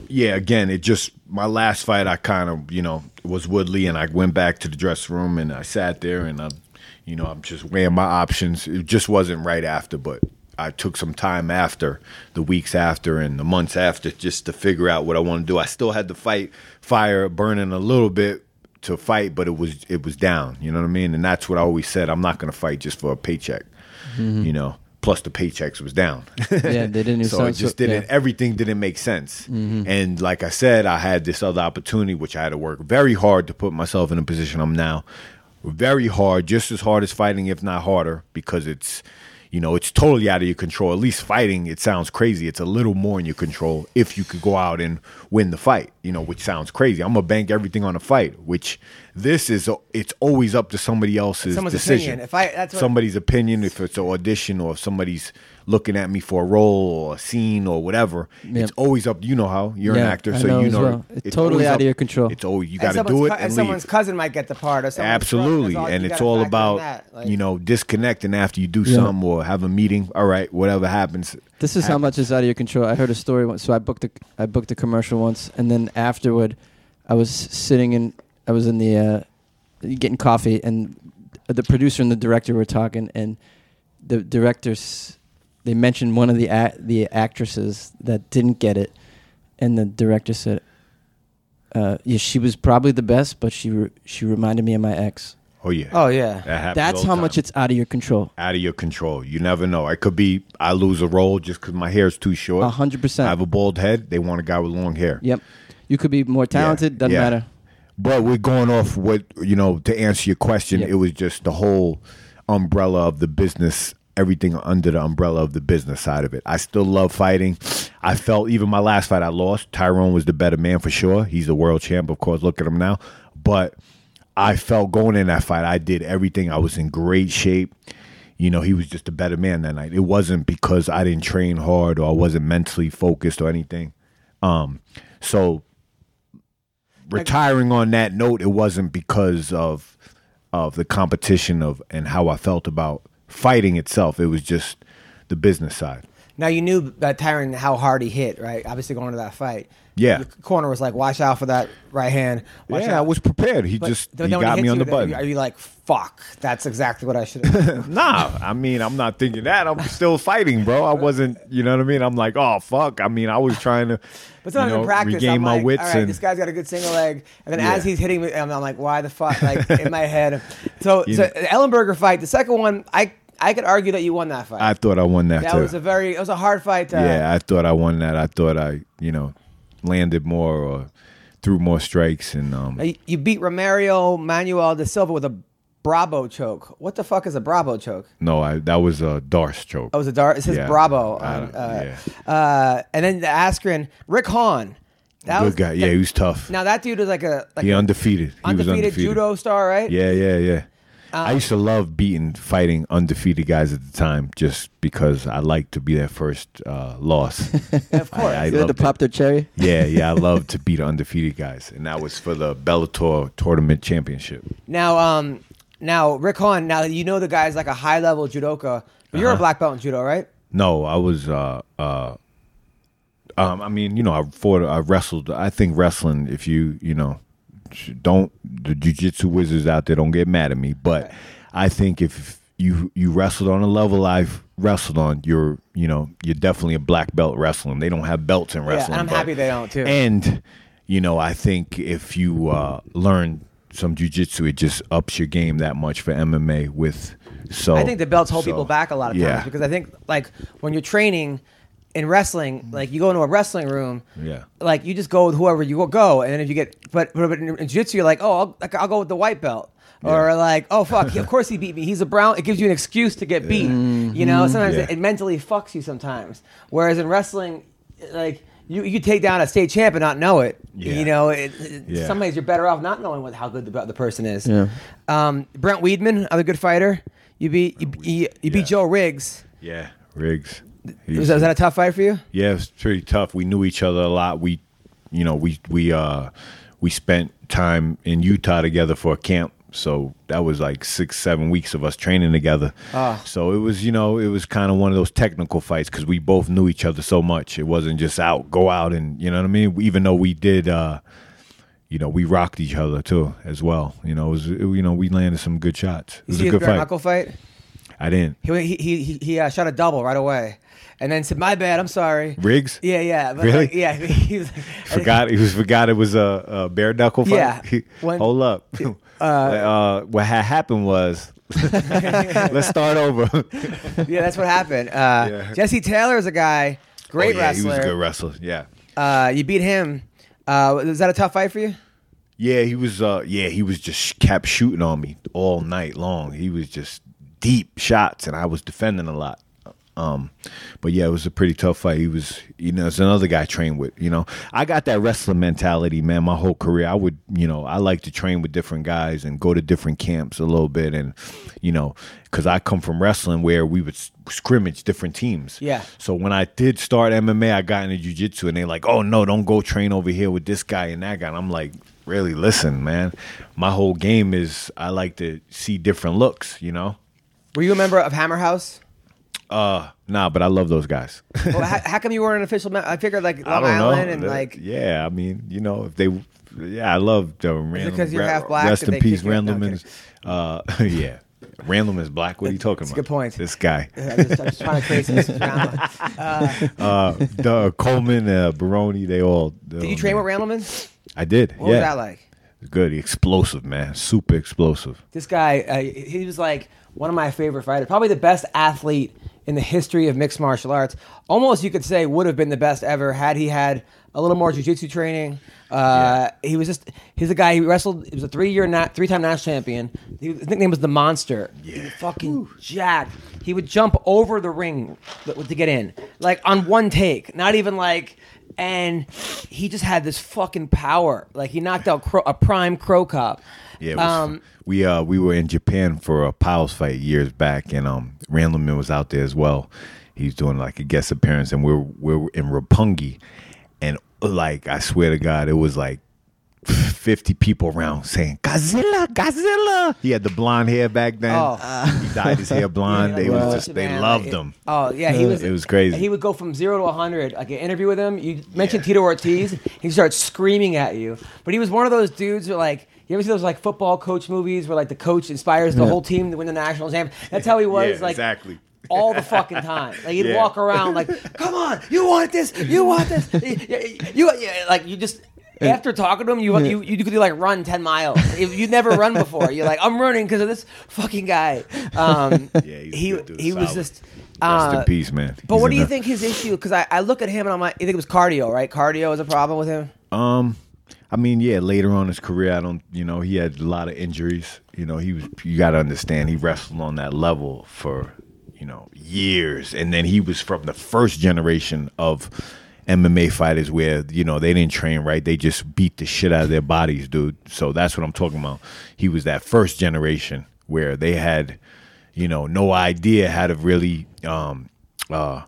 yeah, again, it just my last fight. I kind of you know was Woodley, and I went back to the dressing room and I sat there and I, you know, I'm just weighing my options. It just wasn't right after, but I took some time after, the weeks after and the months after, just to figure out what I want to do. I still had the fight fire burning a little bit to fight, but it was it was down. You know what I mean? And that's what I always said. I'm not going to fight just for a paycheck. Mm-hmm. You know. Plus the paychecks was down. Yeah, they didn't. So it just didn't. Yeah. Everything didn't make sense. Mm-hmm. And like I said, I had this other opportunity, which I had to work very hard to put myself in a position I'm now. Very hard, just as hard as fighting, if not harder, because it's, you know, it's totally out of your control. At least fighting, it sounds crazy. It's a little more in your control if you could go out and win the fight, you know, which sounds crazy. I'm going to bank everything on a fight, which this is, it's always up to somebody else's Someone's decision. Opinion. If I, that's what somebody's opinion, if it's an audition or if somebody's looking at me for a role or a scene or whatever, yeah. It's always up. You know how you're yeah, an actor, I so know you know well. It's, it's totally out up, of your control. It's always you got to do it. Co- and and someone's leave. cousin might get the part. Or Absolutely, all, and it's all about like, you know disconnecting after you do yeah. something or have a meeting. All right, whatever happens. This is happens. how much is out of your control. I heard a story once. So I booked a I booked a commercial once, and then afterward, I was sitting in I was in the uh, getting coffee, and the producer and the director were talking, and the directors. They mentioned one of the a- the actresses that didn't get it, and the director said, uh, "Yeah, she was probably the best, but she re- she reminded me of my ex." Oh yeah. Oh yeah. That That's how much it's out of your control. Out of your control. You never know. It could be I lose a role just because my hair's too short. A hundred percent. I have a bald head. They want a guy with long hair. Yep. You could be more talented. Yeah, Doesn't yeah. matter. But we're going off what you know to answer your question. Yep. It was just the whole umbrella of the business. Everything under the umbrella of the business side of it. I still love fighting. I felt even my last fight I lost. Tyrone was the better man for sure. He's the world champ, of course. Look at him now. But I felt going in that fight, I did everything. I was in great shape. You know, he was just a better man that night. It wasn't because I didn't train hard or I wasn't mentally focused or anything. Um, so retiring on that note, it wasn't because of of the competition of and how I felt about fighting itself. It was just the business side. Now you knew that Tyron how hard he hit, right? Obviously going to that fight. Yeah. The corner was like, watch out for that right hand. Watch yeah, out. I was prepared. He But just then he when got hits me on you, the button. Are you like, fuck, that's exactly what I should have done? Nah, I mean, I'm not thinking that. I'm still fighting, bro. I wasn't, you know what I mean? I'm like, oh, fuck. I mean, I was trying to But sometimes you know, in practice, regain I'm my like, wits. all right, and, this guy's got a good single leg. And then Yeah. as he's hitting me, I'm, I'm like, why the fuck? Like, in my head. So, You so know- Ellenberger fight, the second one, I I could argue that you won that fight. I thought I won that, that too. was a very, it was a hard fight. To, yeah, I thought I won that. I thought I, you know, landed more or threw more strikes. And um, You, you beat Romario Manuel de Silva with a Bravo choke. What the fuck is a Bravo choke? no, I that was a Darce choke. Oh, it was a dart. It says Yeah. Bravo. I On, don't- uh, yeah. uh, and then the Askren, Rick Hahn. That Good was, guy. Yeah, he was tough. Now that dude was like a like he a undefeated. He undefeated, was undefeated. judo star, right? Yeah, yeah, yeah. Um, I used to love beating, fighting undefeated guys at the time, just because I liked to be their first uh, loss. Of course. I, I You had to loved it. pop their cherry. Yeah, yeah, I love to beat undefeated guys, and that was for the Bellator Tournament Championship. Now, um, now Rick Hahn. Now you know the guy's like a high level judoka. But you're a Uh-huh. black belt in judo, right? No, I was. Uh, uh, um, I mean, you know, I fought. I wrestled. I think wrestling. If you, you know, sh- don't the jiu-jitsu wizards out there don't get mad at me, but Right. I think if you you wrestled on a level I've wrestled on, you're you know you're definitely a black belt wrestling. They don't have belts in Yeah, wrestling. and I'm but- happy they don't too. And you know, I think if you uh, learn some jiu-jitsu, it just ups your game that much for M M A. With so I think the belts hold so, people back a lot of times yeah. because I think like when you're training in wrestling, like you go into a wrestling room, Yeah. like you just go with whoever you will go, and then if you get, but, but in, in jiu-jitsu, you're like, oh, I'll, like, I'll go with the white belt. Or Yeah. like, oh fuck, of course he beat me. He's a brown. It gives you an excuse to get beat. You know, sometimes Yeah. it, it mentally fucks you sometimes. Whereas in wrestling, like you you take down a state champ and not know it. Yeah. You know, it, it, Yeah. some ways you're better off not knowing what how good the, the person is. Yeah. Um, Brent Weidman, other good fighter. You beat you, you, you beat Yeah. Joe Riggs. Yeah, Riggs. Was that, was that a tough fight for you? Yeah, it was pretty tough. We knew each other a lot. We, you know, we we uh we spent time in Utah together for a camp so that was like six, seven weeks of us training together. Ah. So it was, you know, it was kind of one of those technical fights because we both knew each other so much. It wasn't just out, go out, and you know what I mean. Even though we did, uh, you know, we rocked each other too as well. You know, it was, it, you know, we landed some good shots. It You was see a his good bare fight. knuckle fight? I didn't. He he he he, he uh, shot a double right away, and then said, "My bad, I'm sorry." Riggs? Yeah, yeah. But Really? like, yeah. He was like, Forgot he was forgot it was a, a bare knuckle fight. Yeah. When- Hold up. Uh, what had happened was, let's start over. Yeah, that's what happened. Uh, Yeah. Jesse Taylor is a guy, great oh, yeah, wrestler. He was a good wrestler. Yeah. Uh, you beat him. Uh, was that a tough fight for you? Yeah, he was. Uh, yeah, he was just kept shooting on me all night long. He was just deep shots, and I was defending a lot. Um, but yeah, it was a pretty tough fight. He was, you know, it's another guy I trained with. You know, I got that wrestling mentality, man. My whole career, I would, you know, I like to train with different guys and go to different camps a little bit, and you know, because I come from wrestling where we would scrimmage different teams. Yeah. So when I did start M M A, I got into jiu-jitsu, and they're like, "Oh no, don't go train over here with this guy and that guy." And I'm like, really, listen, man. My whole game is I like to see different looks. You know. Were you a member of Hammer House? Uh, nah, but I love those guys. Well, how, how come you weren't an official member? I figured like I Long don't Island know. and That- like. yeah, I mean, you know, if they, yeah, I love the Randleman. because you're Ra- half black Rest that in they peace, kick you out? No, I'm Randleman. Uh, yeah, Randleman is black. What are you talking That's a about? good point. This guy, I'm just, I'm just trying to create some drama. Uh, uh, the Coleman, uh, Baroni, they all. did you train with Randleman? I did. What yeah, was that like? good, explosive, man, super explosive. This guy, uh, he was like one of my favorite fighters, probably the best athlete in the history of mixed martial arts. Almost, you could say, would have been the best ever had he had a little more jiu-jitsu training. Uh, He was just, he's a guy, he wrestled, he was a three-year, na- three-time national champion. He, his nickname was the Monster. He was fucking jacked. He would jump over the ring to get in, like on one take, not even like, and he just had this fucking power. Like he knocked out Cro- a prime Crow Cop. Yeah, it was, Um, we uh we were in Japan for a Pals fight years back, and um Randleman was out there as well. He's doing like a guest appearance, and we're we're in Roppongi, and like I swear to God, it was like fifty people around saying Godzilla, Godzilla. He had the blonde hair back then. Oh. He dyed his hair blonde. Yeah, they like, was wow. just they Man, loved like, him. Oh yeah, he was. It was crazy. He would go from zero to a hundred. Like an interview with him, you mentioned Tito Ortiz, he starts screaming at you. But he was one of those dudes who like. You ever see those like football coach movies where like the coach inspires the Yeah. whole team to win the national championship? That's how he was. Yeah, like exactly. all the fucking time. Like he'd Yeah. walk around like, "Come on, you want this? You want this? You, you, you like you just." After talking to him, you you you could do like run ten miles. If you'd never run before, you're like, I'm running because of this fucking guy. Um, Yeah, he's a he good dude, he was solid. just. Rest Uh, in peace, man. but He's what in do you the- think his issue? Because I, I look at him and I'm like, I think it was cardio, right? Cardio is a problem with him. Um, I mean, yeah. Later on in his career, I don't, you know, he had a lot of injuries. You know, he was. You got to understand, he wrestled on that level for, you know, years, and then he was from the first generation of M M A fighters where you know they didn't train right. They just beat the shit out of their bodies, dude. So that's what I'm talking about. He was that first generation where they had, you know, no idea how to really um, uh,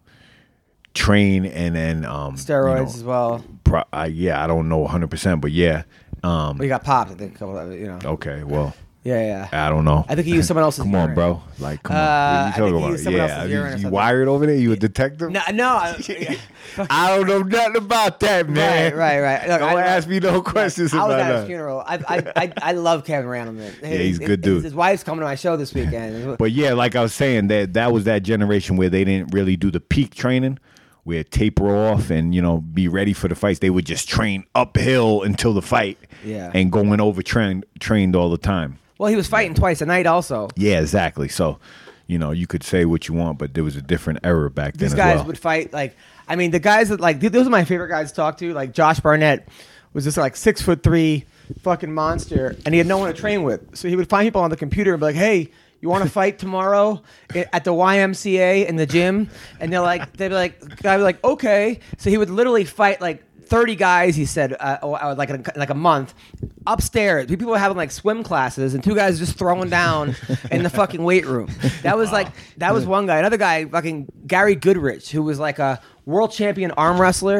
train and then um, Steroids you know, as well. Pro- I, yeah, I don't know one hundred percent, but yeah. Um, Well, he got popped. I think a couple of you know. okay, well, Yeah, yeah. I don't know. I think he used someone else's. Come on, urine. bro. Like, come Uh, on. What I are you think talking he about? used someone Yeah, else's you, urine or you something. wired over there? You a detective? No, no. I, I don't know nothing about that, man. right, right, right. Look, Don't I- ask me no questions I was about at his that. funeral. I, I, I, I love Kevin Randleman. Yeah, he's a good dude. His, his wife's coming to my show this weekend. But yeah, like I was saying, that that was that generation where they didn't really do the peak training, where taper off and you know be ready for the fights. They would just train uphill until the fight, Yeah. and going over trained trained all the time. Well, he was fighting twice a night also. Yeah, exactly. So, you know, you could say what you want, but there was a different era back then These as guys well. would fight like I mean the guys that like th- those are my favorite guys to talk to. Like Josh Barnett was just like six foot three fucking monster, and he had no one to train with. So he would find people on the computer and be like, "Hey, you want to fight tomorrow i- at the Y M C A in the gym?" And they're like, they'd be like, guy would be like, "Okay." So he would literally fight like thirty guys. He said, uh, or, like in, like a month upstairs. People were having like swim classes, and two guys just throwing down in the fucking weight room. That was like that was one guy. Another guy, fucking Gary Goodrich, who was like a world champion arm wrestler.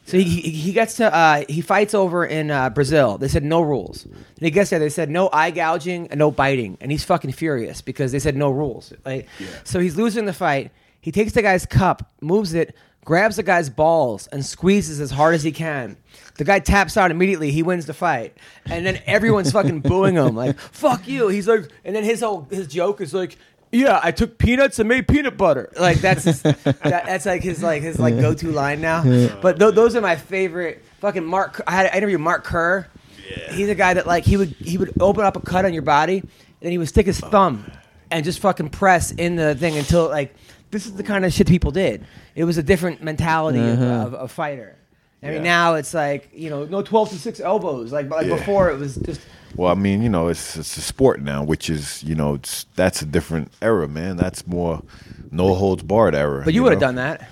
So he he he gets to uh, he fights over in uh, Brazil. They said no rules. And he gets there. They said no eye gouging and no biting, and he's fucking furious because they said no rules. Like, Yeah. so he's losing the fight. He takes the guy's cup, moves it, grabs the guy's balls, and squeezes as hard as he can. The guy taps out immediately. He wins the fight, and then everyone's fucking booing him like "fuck you." He's like, and then his whole his joke is like, "Yeah, I took peanuts and made peanut butter." Like that's his, that, that's like his like his like go to line now. But th- those are my favorite. Fucking Mark. I had I interviewed Mark Kerr. Yeah. He's a guy that like he would he would open up a cut on your body, and then he would stick his thumb and just fucking press in the thing until like this is the kind of shit people did. It was a different mentality of, of a fighter. I mean, Yeah. now it's like, you know, no twelve to six elbows. Like, like Yeah. before, it was just. Well, I mean, you know, it's it's a sport now, which is, you know, it's that's a different era, man. That's more no holds barred era. But you would have done that.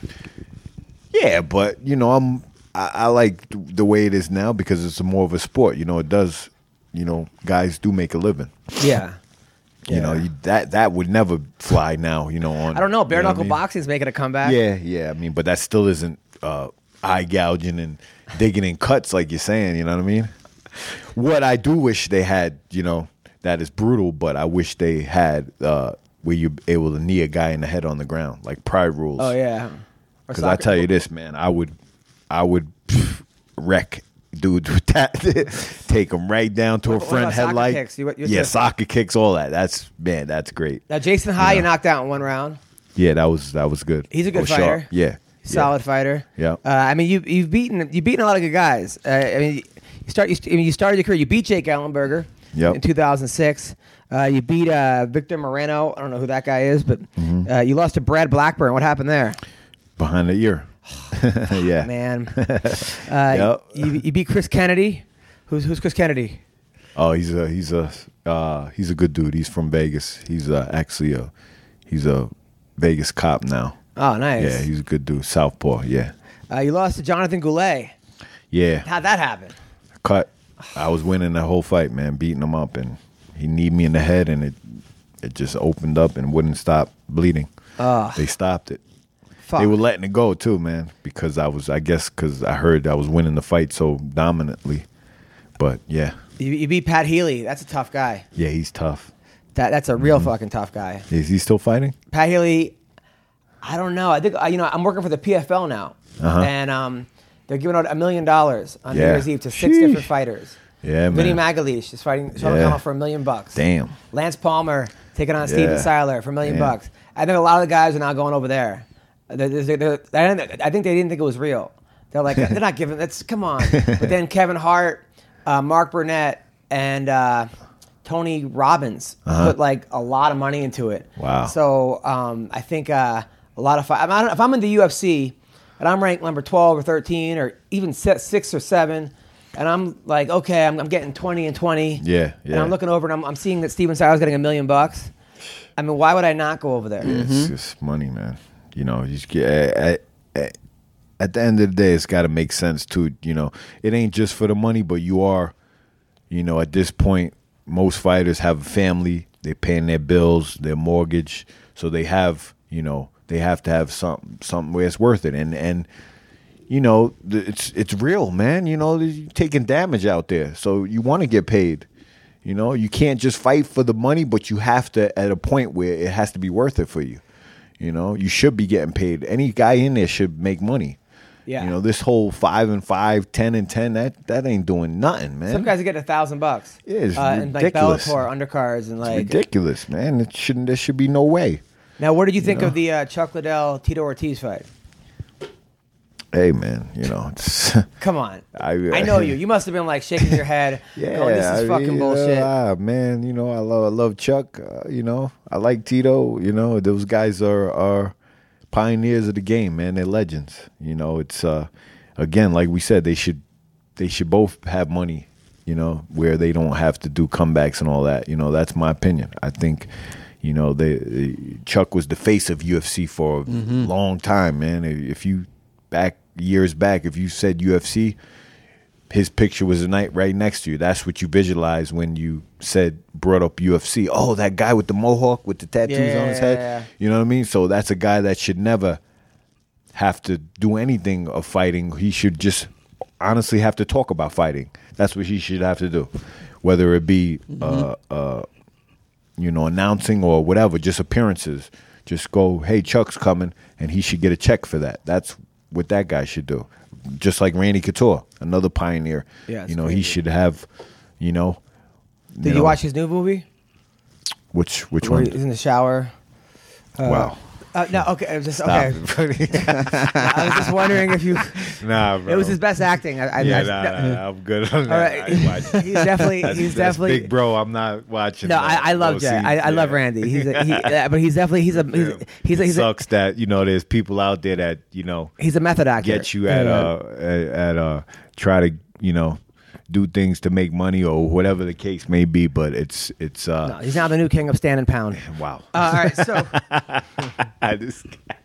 Yeah, but you know, I'm I, I like the way it is now because it's more of a sport. You know, it does. You know, guys do make a living. Yeah. You know, you, that that would never fly now. You know, on I don't know. Bare you know what knuckle I mean? boxing's making a comeback. Yeah, yeah. I mean, but that still isn't uh, eye gouging and digging in cuts like you're saying. You know what I mean? What I do wish they had, you know, that is brutal, but I wish they had uh, where you're able to knee a guy in the head on the ground, like Pride rules. Oh yeah. Or Because I soccer- tell you this, man, I would, I would pff, wreck dudes with that. Take them right down to What- a what front about soccer headlight. kicks? You- you're yeah, just- soccer kicks, all that. That's man, that's great. Now Jason High, You you know. knocked out in one round. Yeah, that was that was good. He's a good Oh, sharp. fighter. Yeah, Solid fighter. Yeah. Uh, I mean, you you've beaten you've beaten a lot of good guys. Uh, I mean, you start you, I mean, you started your career. You beat Jake Ellenberger Yep. in two thousand six. Uh, you beat uh, Victor Moreno. I don't know who that guy is, but Mm-hmm. uh, you lost to Brad Blackburn. What happened there? Behind the ear. yeah, Man, uh, you, you beat Chris Kennedy. Who's who's Chris Kennedy? Oh, he's a he's a uh, he's a good dude. He's from Vegas. He's uh, actually a he's a Vegas cop now. Oh, nice. Yeah, he's a good dude. Southpaw. Yeah, Uh, you lost to Jonathan Goulet. yeah. How'd that happen? Cut. I was winning the whole fight, man, beating him up, and he kneed me in the head, and it it just opened up and wouldn't stop bleeding. Oh, They stopped it. fuck. They were letting it go too, man, because I was, I guess, because I heard I was winning the fight so dominantly. But yeah, you, you beat Pat Healy. That's a tough guy. yeah, he's tough. That that's a real Mm-hmm. fucking tough guy. Is he still fighting? Pat Healy, I don't know. I think uh, you know. I'm working for the P F L now, Uh-huh. and um, they're giving out a million dollars on New Yeah. Year's Eve to six Sheesh. different fighters. Yeah, Vinny man. Magalish is fighting Sean Yeah. O'Connell for a million bucks. Damn. Lance Palmer taking on Steven Yeah. Seiler for a million Damn. bucks. I think a lot of the guys are now going over there. They're- they're- they're- I don't- I think they didn't think it was real. They're like, they're not giving. That's come on. But then Kevin Hart, uh, Mark Burnett, and uh, Tony Robbins Uh-huh. put like a lot of money into it. Wow. So um, I think uh, a lot of. Fi- I mean, if I'm in the U F C and I'm ranked number twelve or thirteen or even se- six or seven. And I'm like, okay, I'm, I'm getting twenty and twenty. Yeah, And yeah. I'm looking over and I'm, I'm seeing that Steven Seiler's getting a million bucks. I mean, why would I not go over there? It's just money, man. You know, you just get at, at, at the end of the day, it's got to make sense too. You know, it ain't just for the money, but you are, you know, at this point, most fighters have a family. They're paying their bills, their mortgage, so they have, you know, they have to have something, something where it's worth it. And and you know, th- it's it's real, man. You know, you're taking damage out there, so you want to get paid. You know, you can't just fight for the money, but you have to at a point where it has to be worth it for you. You know, you should be getting paid. Any guy in there should make money. Yeah. You know, this whole five and five, ten and ten, that that ain't doing nothing, man. Some guys are getting a thousand bucks. Yeah, it's uh, and like ridiculous. Bellator undercards and It's like. ridiculous, man. It shouldn't. There should be no way. Now, what did you think know? of the uh, Chuck Liddell Tito Ortiz fight? Hey, man. You know, it's Come on, I- I know you. You must have been like shaking your head, yeah. going, "This is I mean, fucking you bullshit." know, ah, man. You know, I love I love Chuck. Uh, you know, I like Tito. You know, those guys are are pioneers of the game, man. They're legends. You know, it's uh, again, like we said, they should they should both have money. You know, where they don't have to do comebacks and all that. You know, that's my opinion. I think. You know, they Chuck was the face of U F C for a Mm-hmm. long time, man. If you back years back, if you said U F C, his picture was night right next to you. That's what you visualized when you said brought up U F C. Oh, that guy with the mohawk with the tattoos Yeah, on his yeah, head. yeah. You know what I mean? So that's a guy that should never have to do anything of fighting. He should just honestly have to talk about fighting. That's what he should have to do, whether it be mm-hmm. uh, uh, you know, announcing or whatever, just appearances. Just go, hey, Chuck's coming, and he should get a check for that. That's what that guy should do. Just like Randy Couture, another pioneer. Yeah, you know, crazy. he should have, you know. Did you, know, watch his new movie? Which which Where one? He's in the shower. Uh, Wow. Uh, no, okay, I was just Stop okay. it. I was just wondering if you. Nah, bro. It was his best acting. I, I, Yeah, I, nah, no, nah, nah, I'm good on that. All right. I ain't watching. He's definitely. That's, he's that's definitely. big bro. I'm not watching. No, no, I, I love no Jay. scenes. I, I love Yeah. Randy. He's a, he, uh, but he's definitely he's a he's a, he's a, he's a, Sucks that you know there's people out there that you know he's a method actor. get you at Yeah. uh at, at uh try to you know do things to make money or whatever the case may be, but it's it's uh No, he's now the new king of stand and pound. wow. Uh, all right, so This guy.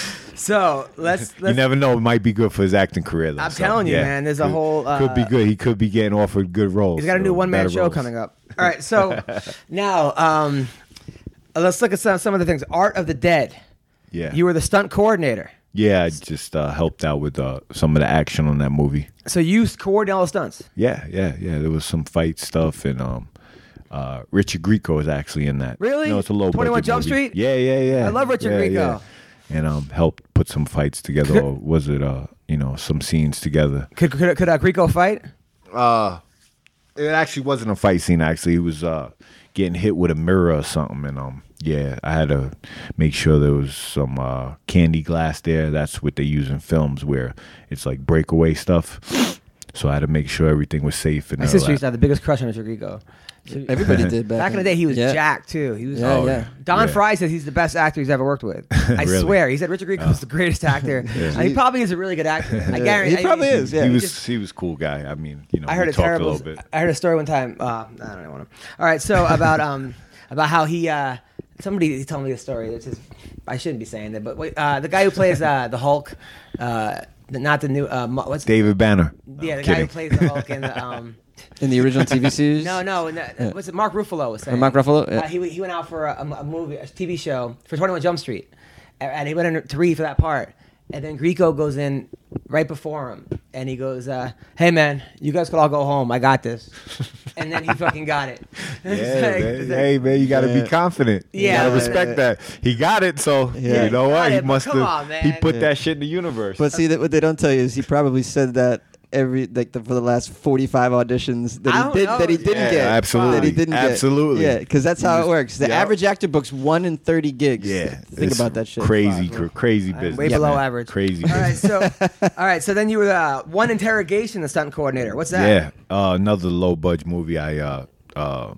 so let's You let's. never know. It might be good for his acting career. Though, I'm so, telling you, yeah. man, there's a Could- whole, uh, could be good. He could be getting offered good roles. He's got a so new one man better show roles. coming up. All right, so now um, let's look at some some of the things. Art of the Dead. Yeah, You were the stunt coordinator, yeah. I just uh, helped out with uh, some of the action on that movie. so you coordinated all the stunts. Yeah, yeah, yeah. There was some fight stuff, and um, uh, Richard Grieco is actually in that. Really? No, it's a low twenty-one budget Jump movie. Street? Yeah, yeah, yeah. I love Richard yeah, Grieco. yeah. And um, helped put some fights together. Or was it uh, you know, some scenes together? Could could, could uh, Greco fight? Uh, it actually wasn't a fight scene. Actually, he was uh getting hit with a mirror or something, and um, yeah, I had to make sure there was some uh candy glass there. That's what they use in films where it's like breakaway stuff. So I had to make sure everything was safe. And My all sister that. used to have the biggest crush on Richard Grieco. So- Everybody did back, Back in the day, he was yeah. jacked too. He was. Yeah, Oh, yeah. Don Yeah. Fry says he's the best actor he's ever worked with. I Really? swear, he said Richard Grieco was the greatest actor. And he probably is a really good actor. I guarantee. He probably I- is, yeah. he he was just- he was a cool guy. I mean, you know, I heard we a talked terrible. a little bit. I heard a story one time. Uh, I don't want to. All right, so about um about how he uh somebody told me a story. It's just, I shouldn't be saying that, but wait, uh, the guy who plays uh, the Hulk, uh, the, not the new uh, Mo- what's David Banner. yeah, No, the guy kidding. who plays the Hulk in the um. In the original T V series? No, no, and that, what's it? Mark Ruffalo was saying. Or Mark Ruffalo? Yeah. Uh, he he went out for a, a movie, a T V show for twenty-one Jump Street, and, and he went in to read for that part. And then Grieco goes in right before him, and he goes, uh, "Hey man, you guys could all go home. I got this." And then he fucking got it. Yeah, It's like- man. it's like- Hey, man, you got to Yeah. be confident. Yeah, you got to yeah, respect yeah. that. He got it, so Yeah. you know He what? got He it, but must come have. on, man. He put Yeah. that shit in the universe. But see, that what they don't tell you is he probably said that every like the, for the last forty-five auditions that I he don't did know. that he didn't Yeah, get. absolutely. That he didn't get. Absolutely. Yeah, because that's He how was- it works. The yeah. average actor books one in thirty gigs. yeah, think it's about that shit. Crazy, Wow. cr- crazy I'm business. way below man. average. Crazy. All right, business. so all right, so then you were the uh, one interrogation, the stunt coordinator. What's that? Yeah, uh, another low budget movie. I uh, uh,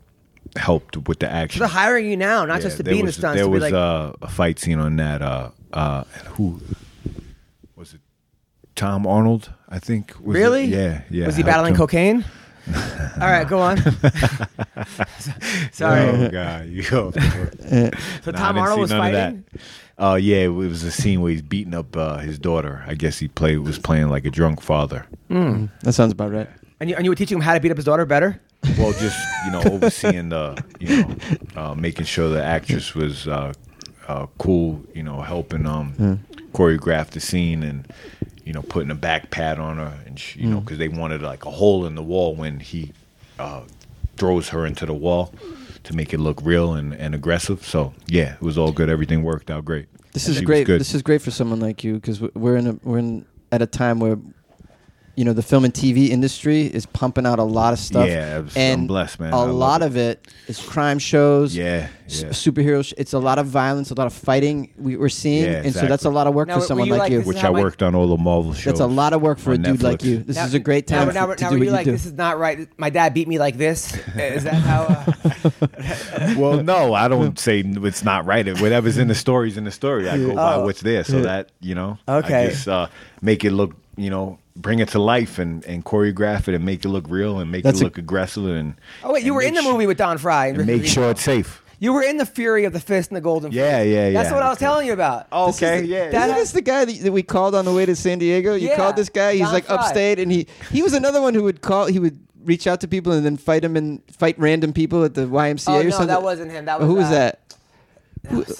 helped with the action. So they're hiring you now, not Yeah, just to there be in the was- stunts. There to be was like, uh, a fight scene on that. Uh, uh, who was it? Tom Arnold, I think. Was it? really? Yeah, yeah. Was he helped battling him. cocaine? All right, go on. Sorry. Oh God, you go. So Nah, I Tom didn't Arnold see was none of fighting. that. Uh, yeah, it was a scene where he's beating up uh, his daughter. I guess he played was playing like a drunk father. That sounds about right. And you, and you were teaching him how to beat up his daughter better? Well, just you know, overseeing the, you know, uh, making sure the actress was uh, uh, cool. You know, helping um choreograph the scene and you know putting a back pad on her and she, you know because they wanted like a hole in the wall when he uh, throws her into the wall to make it look real and, and aggressive. So yeah, it was all good. Everything worked out great. This She is was great. good. This is great for someone like you because we're in a, we're in at a time where, you know, the film and T V industry is pumping out a lot of stuff. Yeah, I'm and blessed, man. A I love lot it. of it is crime shows. Yeah, s- yeah. superhero. Sh- it's a lot of violence, a lot of fighting we, we're seeing, Yeah, and so that's a exactly. lot of work Now, for were someone you like like you. this- Which how I my- worked on all the Marvel shows. That's a lot of work for a on dude like Netflix. you. This Now- is a great time Now, now, to, to now do were what you you like, do. this is not right. My dad beat me like this. Is that how? Uh, Well, no, I don't say it's not right. Whatever's in the story's in the story. I go by Oh. what's there. So that, you know, Okay. I just uh, make it look, you know, bring it to life and, and choreograph it and make it look real and make That's it a- look aggressive. And oh wait, you and were make in the su- movie with Don Fry. And make sure it's safe. You were in the Fury of the Fist and the Golden. Yeah, Fleet. yeah, yeah. That's what I was telling you about. Oh, This is okay, the- yeah. that- Isn't this the guy that, that we called on the way to San Diego? You Yeah, called this guy. He's Don like Fry. upstate, and he he was another one who would call. He would reach out to people and then fight them and fight random people at the Y M C A Oh or no, something. that wasn't him. That was Who was uh, that? that was- fuck,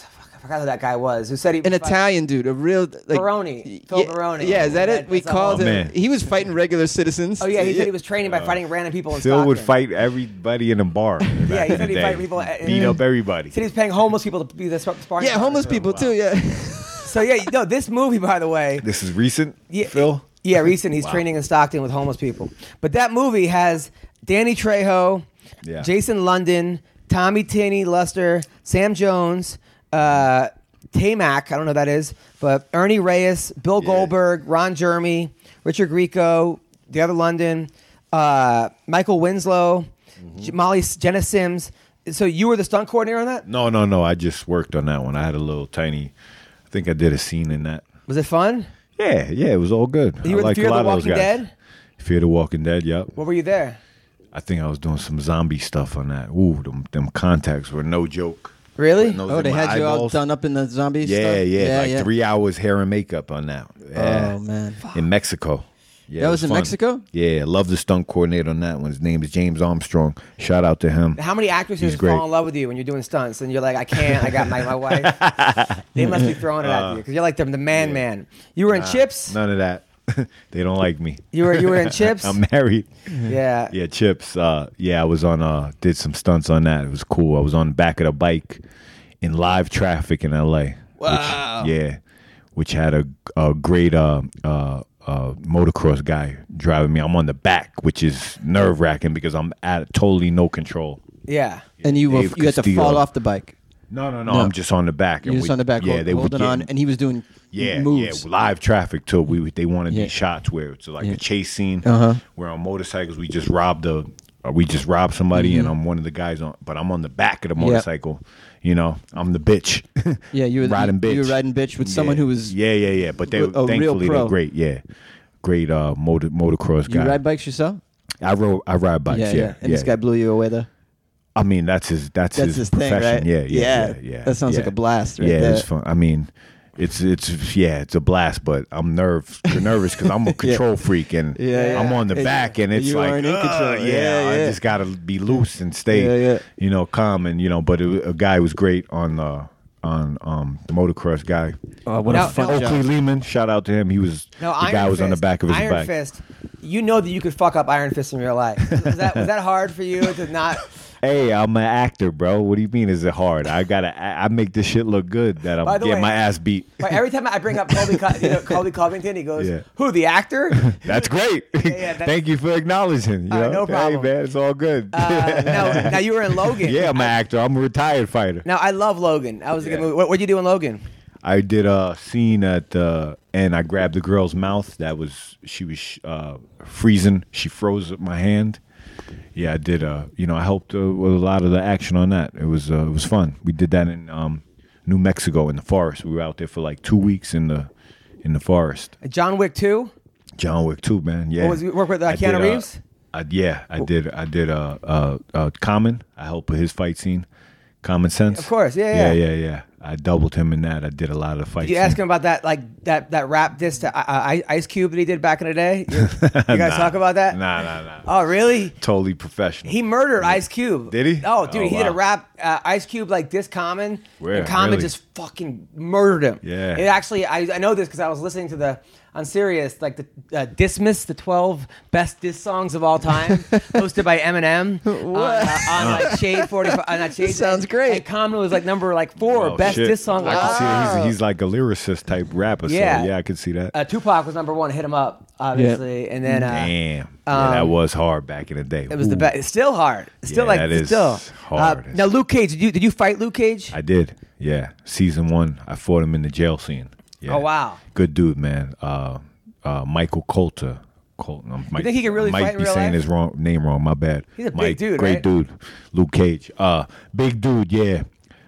forgot who that guy was. Who said he An was fight- Italian dude, a real like Baroni, Phil yeah, Baroni. Yeah, is that That- it? We that's called Oh, him. man. He was fighting regular citizens. Oh yeah, he said he was training by fighting random people in Phil Stockton. would fight everybody in a bar. Yeah, back he in said the he'd day. fight people at- beat up everybody. He said he was paying homeless people to be the sp- sparring. Yeah, homeless partners. people too. Yeah. So yeah, no, this movie, by the way, This is recent, yeah, Phil. Yeah, recent. He's Wow. training in Stockton with homeless people. But that movie has Danny Trejo, Yeah. Jason London, Tommy Tinney Luster, Sam Jones, uh, Tamac, I don't know who that is, but Ernie Reyes, Bill Yeah. Goldberg, Ron Jeremy, Richard Grieco, the other London, uh, Michael Winslow, Mm-hmm. J- Molly Jenna Sims. So you were the stunt coordinator on that? No, no, no. I just worked on that one. I had a little tiny. I think I did a scene in that. Was it fun? Yeah, yeah. It was all good. You I were the like Fear a the lot of those Walking guys. Dead? Fear the Walking Dead. Yep. What were you there? I think I was doing some zombie stuff on that. Ooh, them, them contacts were no joke. Really? Putting those Oh, in they my had you all eyeballs. done up in the zombie Yeah, stuff? yeah, like yeah. three hours hair and makeup on that. Yeah. Oh man. In Mexico. Yeah, That it was in fun. Mexico? Yeah, love the stunt coordinator on that one. His name is James Armstrong. Shout out to him. How many actresses He's great. fall in love with you when you're doing stunts and you're like, I can't, I got my, my wife? They must be throwing it at you because you're like the, the man man. You were in Chips? None of that. They don't like me. You were you were in Chips? I'm married. Yeah. Yeah, Chips. Uh, yeah, I was on. Uh, did some stunts on that. It was cool. I was on the back of the bike in live traffic in L A. Wow. Which, yeah, which had a a great uh, uh, uh, motocross guy driving me. I'm on the back, which is nerve wracking because I'm at totally no control. Yeah. And you were, Dave you had to Castillo. fall off the bike. No, no, no. No. I'm just on the back. You're and just we- on the back, Yeah, hold, they were holding on, getting- and he was doing Yeah, moves. yeah, live traffic too. We they wanted Yeah. these shots where it's like Yeah. a chase scene. Uh-huh. Where on motorcycles we just robbed a, or we just robbed somebody, Mm-hmm. and I'm one of the guys on, but I'm on the back of the motorcycle. You know, I'm the bitch. Yeah, you were riding bitch. You were riding bitch with someone Yeah. who was. yeah, yeah, yeah. But they a real thankfully pro. they're great. Yeah, great uh, motor motocross You guy. ride bikes yourself? I rode I ride bikes. yeah, Yeah, yeah. And yeah. this guy blew you away though. I mean, that's his. That's, That's his, his thing, profession. right? Yeah, yeah, Yeah. yeah, yeah. That sounds yeah. like a blast right yeah, there. it's fun. I mean, it's it's yeah, it's a blast. But I'm nerve nervous because I'm a control freak and Yeah, yeah. I'm on the Yeah. back and it's You like aren't in uh, control. Yeah, Yeah, I yeah. just gotta be loose and stay, Yeah, yeah. you know, calm and you know. But it, a guy was great on the on um the motocross guy. Oh, what Now- a fun now- job. Oakley Lehman, shout out to him. He was No, the Iron guy was on the Fist. back of his Iron bike. Fist. You know that you could fuck up Iron Fist in real life. Was that was that hard for you to not? Hey, I'm an actor, bro. What do you mean? Is it hard? I gotta. I I make this shit look good. That I'm By the getting way- my ass beat. But every time I bring up Colby, Co- you know, Colby Covington, he goes, Yeah. "Who, the actor?" That's great. yeah, that's- Thank you for acknowledging. You Uh, know? no problem. Hey, man, it's all good. Uh, now, now you were in Logan. yeah, I'm an I- actor. I'm a retired fighter. Now I love Logan. That was a good Yeah. movie. What would you do in Logan? I did a scene at the and I grabbed the girl's mouth. That was she was uh, freezing. She froze my hand. Yeah, I did. Uh, you know, I helped uh, with a lot of the action on that. It was uh, it was fun. We did that in um, New Mexico in the forest. We were out there for like two weeks in the in the forest. John Wick two. John Wick too, man. Yeah. What was you work with uh, I Keanu did, uh, Reeves? I, yeah, I did. I did. Uh, uh, uh, Common. I helped with his fight scene. Common Sense. Of course, yeah, yeah, yeah. yeah, yeah. I doubled him in that. I did a lot of the fights. Did you ask him about that, like that that rap diss to uh, I- Ice Cube that he did back in the day? You, you guys Nah. talk about that? Nah, nah, nah. Oh, really? Totally professional. He murdered Ice Cube. Did he? Oh, dude, Oh, he did a wow. rap. Uh, Ice Cube like this Common, Where? and Common Really? just fucking murdered him. Yeah. It actually, I, I know this because I was listening to the on Sirius, like the uh, Dismiss, the twelve best diss songs of all time, hosted by Eminem on, uh, on like Shade forty-five. On that Shade, Sounds and- great. And Common was like number like four Oh, best shit. diss song. I Like, can see that. Wow. He's, he's like a lyricist type rapper. Yeah. So yeah, I could see that. uh, Tupac was number one. Hit him up, obviously, and then uh, Damn. um, yeah, that was hard back in the day. it was the Ooh. best. It's still hard. It's still Yeah, like that is still hard. Uh, now, Luke Cage, did you did you fight Luke Cage? I did. Yeah. Season one, I fought him in the jail scene. Yeah. Oh, wow. Good dude, man. Uh, uh, Michael Coulter. Colton. I might, think he can really I might fight in be real saying life? his wrong name wrong. My bad. He's a big Mike, dude, Great right? dude. Luke Cage. Uh, big dude. Yeah.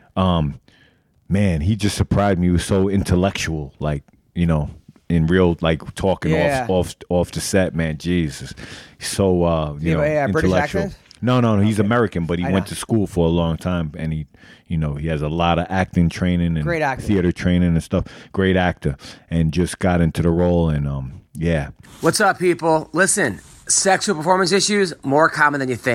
Um, man, he just surprised me. He was so intellectual. Like you know, in real like talking Yeah. off off off the set. Man, Jesus. He's so uh, you Yeah, know, but yeah, British intellectual. accent? No, no, no. He's American, but he I went know. to school for a long time, and he, you know, he has a lot of acting training and Great actor. theater training and stuff. Great actor, and just got into the role, and um, yeah. What's up, people? Listen, sexual performance issues more common than you think.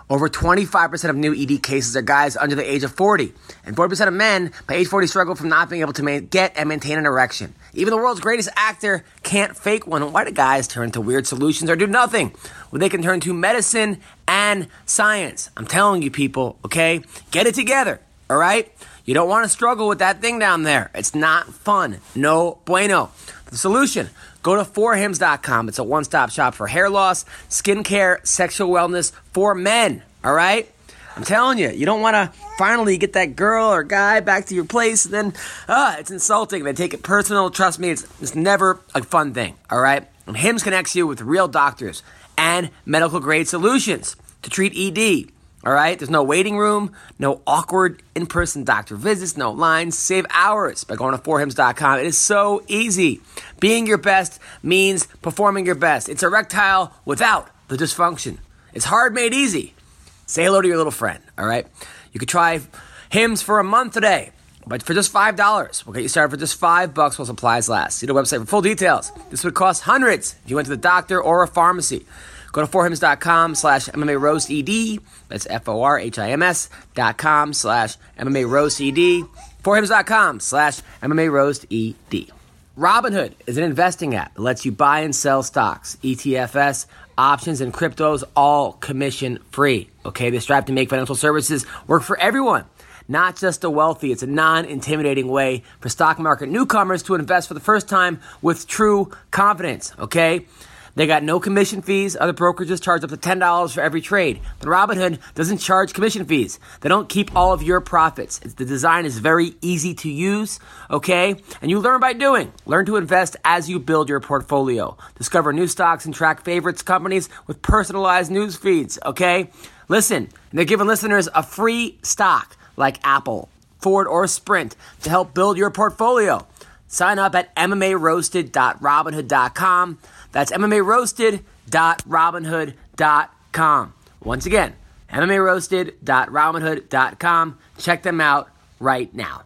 Over twenty-five percent of new E D cases are guys under the age of forty, and forty percent of men by age forty struggle from not being able to ma- get and maintain an erection. Even the world's greatest actor can't fake one. Why do guys turn to weird solutions or do nothing when they can turn to medicine and science? I'm telling you, people, okay? Get it together, all right? You don't want to struggle with that thing down there. It's not fun. No bueno. The solution, go to four hims dot com. It's a one-stop shop for hair loss, skincare, sexual wellness for men, all right? I'm telling you, you don't want to finally get that girl or guy back to your place, and then, uh, it's insulting. They take it personal. Trust me, it's, it's never a fun thing, all right? And Hims connects you with real doctors and medical-grade solutions to treat E D. All right, there's no waiting room, no awkward in-person doctor visits, no lines. Save hours by going to four hims dot com. It is so easy. Being your best means performing your best. It's erectile without the dysfunction. It's hard made easy. Say hello to your little friend, all right? You could try Hims for a month today, but for just five dollars. We'll get you started for just five bucks while supplies last. See the website for full details. This would cost hundreds if you went to the doctor or a pharmacy. Go to four hims dot com slash M M A roast E D. That's F O R H I M S dot com slash M M A roast E D. four hims dot com slash M M A roast E D. Robinhood is an investing app that lets you buy and sell stocks, E T Fs, options, and cryptos, all commission free. Okay, they strive to make financial services work for everyone, not just the wealthy. It's a non-intimidating way for stock market newcomers to invest for the first time with true confidence. Okay? They got no commission fees. Other brokerages charge up to ten dollars for every trade. But Robinhood doesn't charge commission fees. They don't keep all of your profits. It's, the design is very easy to use, okay? And you learn by doing. Learn to invest as you build your portfolio. Discover new stocks and track favorites companies with personalized news feeds, okay? Listen, they're giving listeners a free stock like Apple, Ford, or Sprint to help build your portfolio. Sign up at M M A roasted dot robinhood dot com. That's M M A roasted dot robinhood dot com. Once again, M M A roasted dot robinhood dot com. Check them out right now.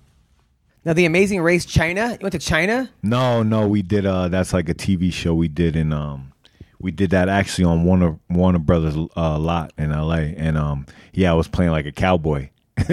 Now, The Amazing Race China. You went to China? No, no, we did. Uh, that's like a T V show we did in. Um, we did that actually on Warner Warner Brothers uh, lot in L A. And um, yeah, I was playing like a cowboy.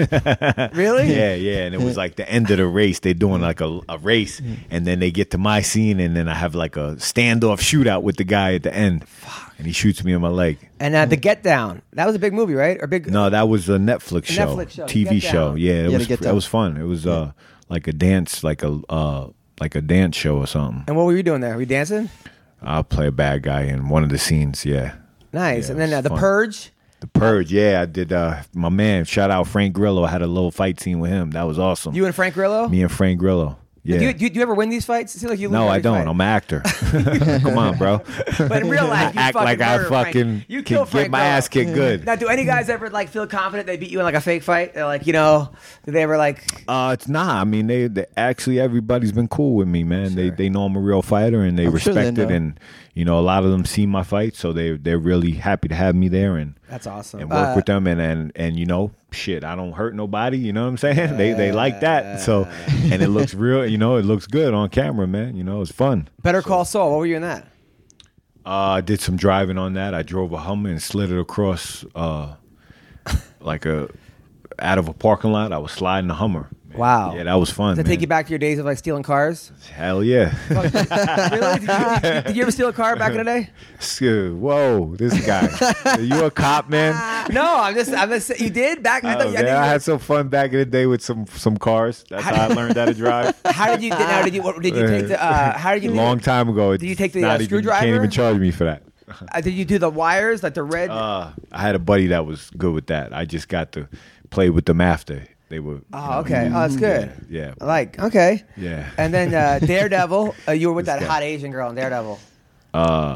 Really? Yeah, yeah. And it was like the end of the race. They're doing like a, a race, and then they get to my scene, and then I have like a standoff shootout with the guy at the end. Fuck. And he shoots me in my leg. And uh, The Get Down. That was a big movie, right? Or big? No, that was a Netflix a show, Netflix show, T V Get show. Down. Yeah, it Yeah, was. The Get It Down. was fun. It was uh like a dance, like a uh like a dance show or something. And what were you doing there? Were you dancing? I'll play a bad guy in one of the scenes. Yeah. Nice. Yeah, And then it uh, was The fun. Purge. The Purge, yeah, I did. Uh, my man, shout out Frank Grillo. I had a little fight scene with him. That was awesome. You and Frank Grillo? Me and Frank Grillo. Yeah. Do you, do, you, do you ever win these fights? It seems like you lose no, I every don't. fight. I'm an actor. Come on, bro. But in real life, you act fucking like I murder Frank. fucking You can kill get Frank my Grillo. ass kicked good. Now, do any guys ever like feel confident they beat you in like a fake fight? They're like, you know, do they ever like? Uh, it's not. I mean, they, they actually everybody's been cool with me, man. They they know I'm a real fighter and they I'm sure they respect it, know. and you know, a lot of them see my fight, so they they're really happy to have me there and That's awesome. and work Uh, with them, and, and and you know, shit, I don't hurt nobody. You know what I'm saying? they they like that. So and it looks real. You know, it looks good on camera, man. You know, it's fun. Better Call Saul. What were you in that? Uh, I did some driving on that. I drove a Hummer and slid it across uh, like a out of a parking lot. I was sliding a Hummer. Man. Wow. Yeah, that was fun. Does that man. take you back to your days of like stealing cars? Hell yeah. Really? Did you, did you ever steal a car back in the day? Scared. Whoa, this guy. Are you a cop, man? No, I'm just. I'm just. You did back. I Oh, thought. I man, think I you- had some fun back in the day with some some cars. That's how I learned how to drive. How did you? Now, did you? What, did you take the? Uh, how did you? A do long it? time ago. Did you take the, Not uh, even- screwdriver? You can't even charge me for that. Uh, did you do the wires like the red? Uh, I had a buddy that was good with that. I just got to play with them after. They were. you oh, know, okay. Oh, that's good. Yeah. I Like okay. Yeah. And then uh, Daredevil. Uh, you were with This that guy. hot Asian girl in Daredevil. Uh,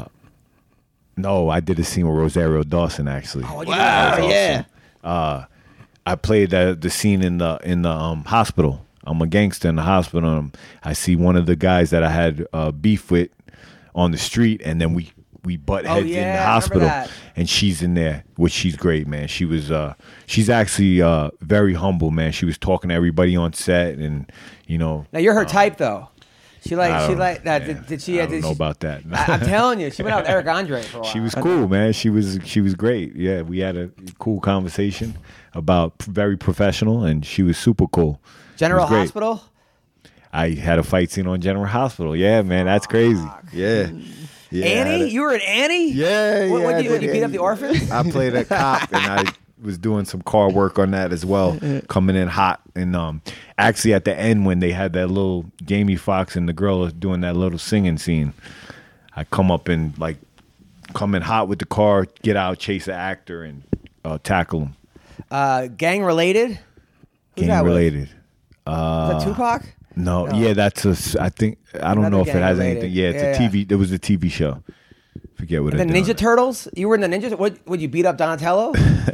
no, I did a scene with Rosario Dawson actually. Oh, you That did? was Yeah. Uh, I played the the scene in the in the um, hospital. I'm a gangster in the hospital. And I see one of the guys that I had uh, beef with on the street, and then we we butt Oh, heads in yeah, I the remember hospital, that. and she's in there, which she's great, man. She was uh, she's actually uh, very humble, man. She was talking to everybody on set, and you know. Now you're her um, type though. She like I she don't- like that. yeah, Did, did she? I uh, don't did know she, about that. I, I'm telling you, she went out with Eric Andre for a while. She was cool, man. She was she was great. Yeah, we had a cool conversation about p- very professional, and she was super cool. General It was great. Hospital. I had a fight scene on General Hospital. Yeah, man, that's crazy. Yeah, yeah. I had Annie, a- you were in Annie. Yeah, What, yeah. what I did you, what, did you beat up Annie. the orphans? I played a cop, and I was doing some car work on that as well, coming in hot. And um, actually, at the end when they had that little Jamie Foxx and the girl doing that little singing scene, I come up and like come in hot with the car, get out, chase the actor, and uh, tackle him. Uh, gang related. Who's that Gang with? related. Is that Tupac? No, No. yeah, that's a. s- I think I don't Another know if it gang has related. anything. Yeah, it's Yeah, a yeah. T V. There was a T V show. Forget what The I did. Ninja on it. Turtles. You were in the Ninja. What? Would you beat up Donatello?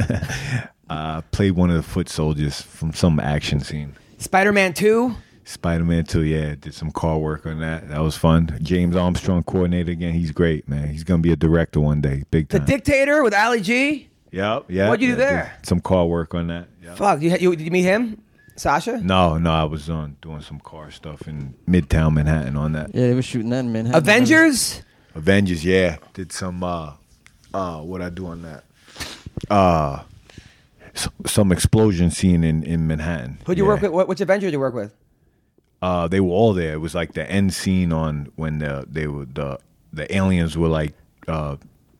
Uh, played one of the foot soldiers from some action scene. Spider-Man Two. Spider-Man two, yeah, did some car work on that. That was fun. James Armstrong coordinated again. He's great, man. He's gonna be a director one day, big The time. Dictator with Ali G. Yep, yeah. What'd you do yeah, there? did Some car work on that. Yep. Fuck. You, you did you meet him, Sasha? No, no, I was on doing some car stuff in Midtown Manhattan on that. Yeah, they were shooting that in Manhattan. Avengers. Avengers, yeah, did some. uh uh What I do on that? Uh s- some explosion scene in in Manhattan. Who'd you Yeah. work with? What, which Avengers did you work with? Uh, they were all there. It was like the end scene on when the they were the the aliens were like uh,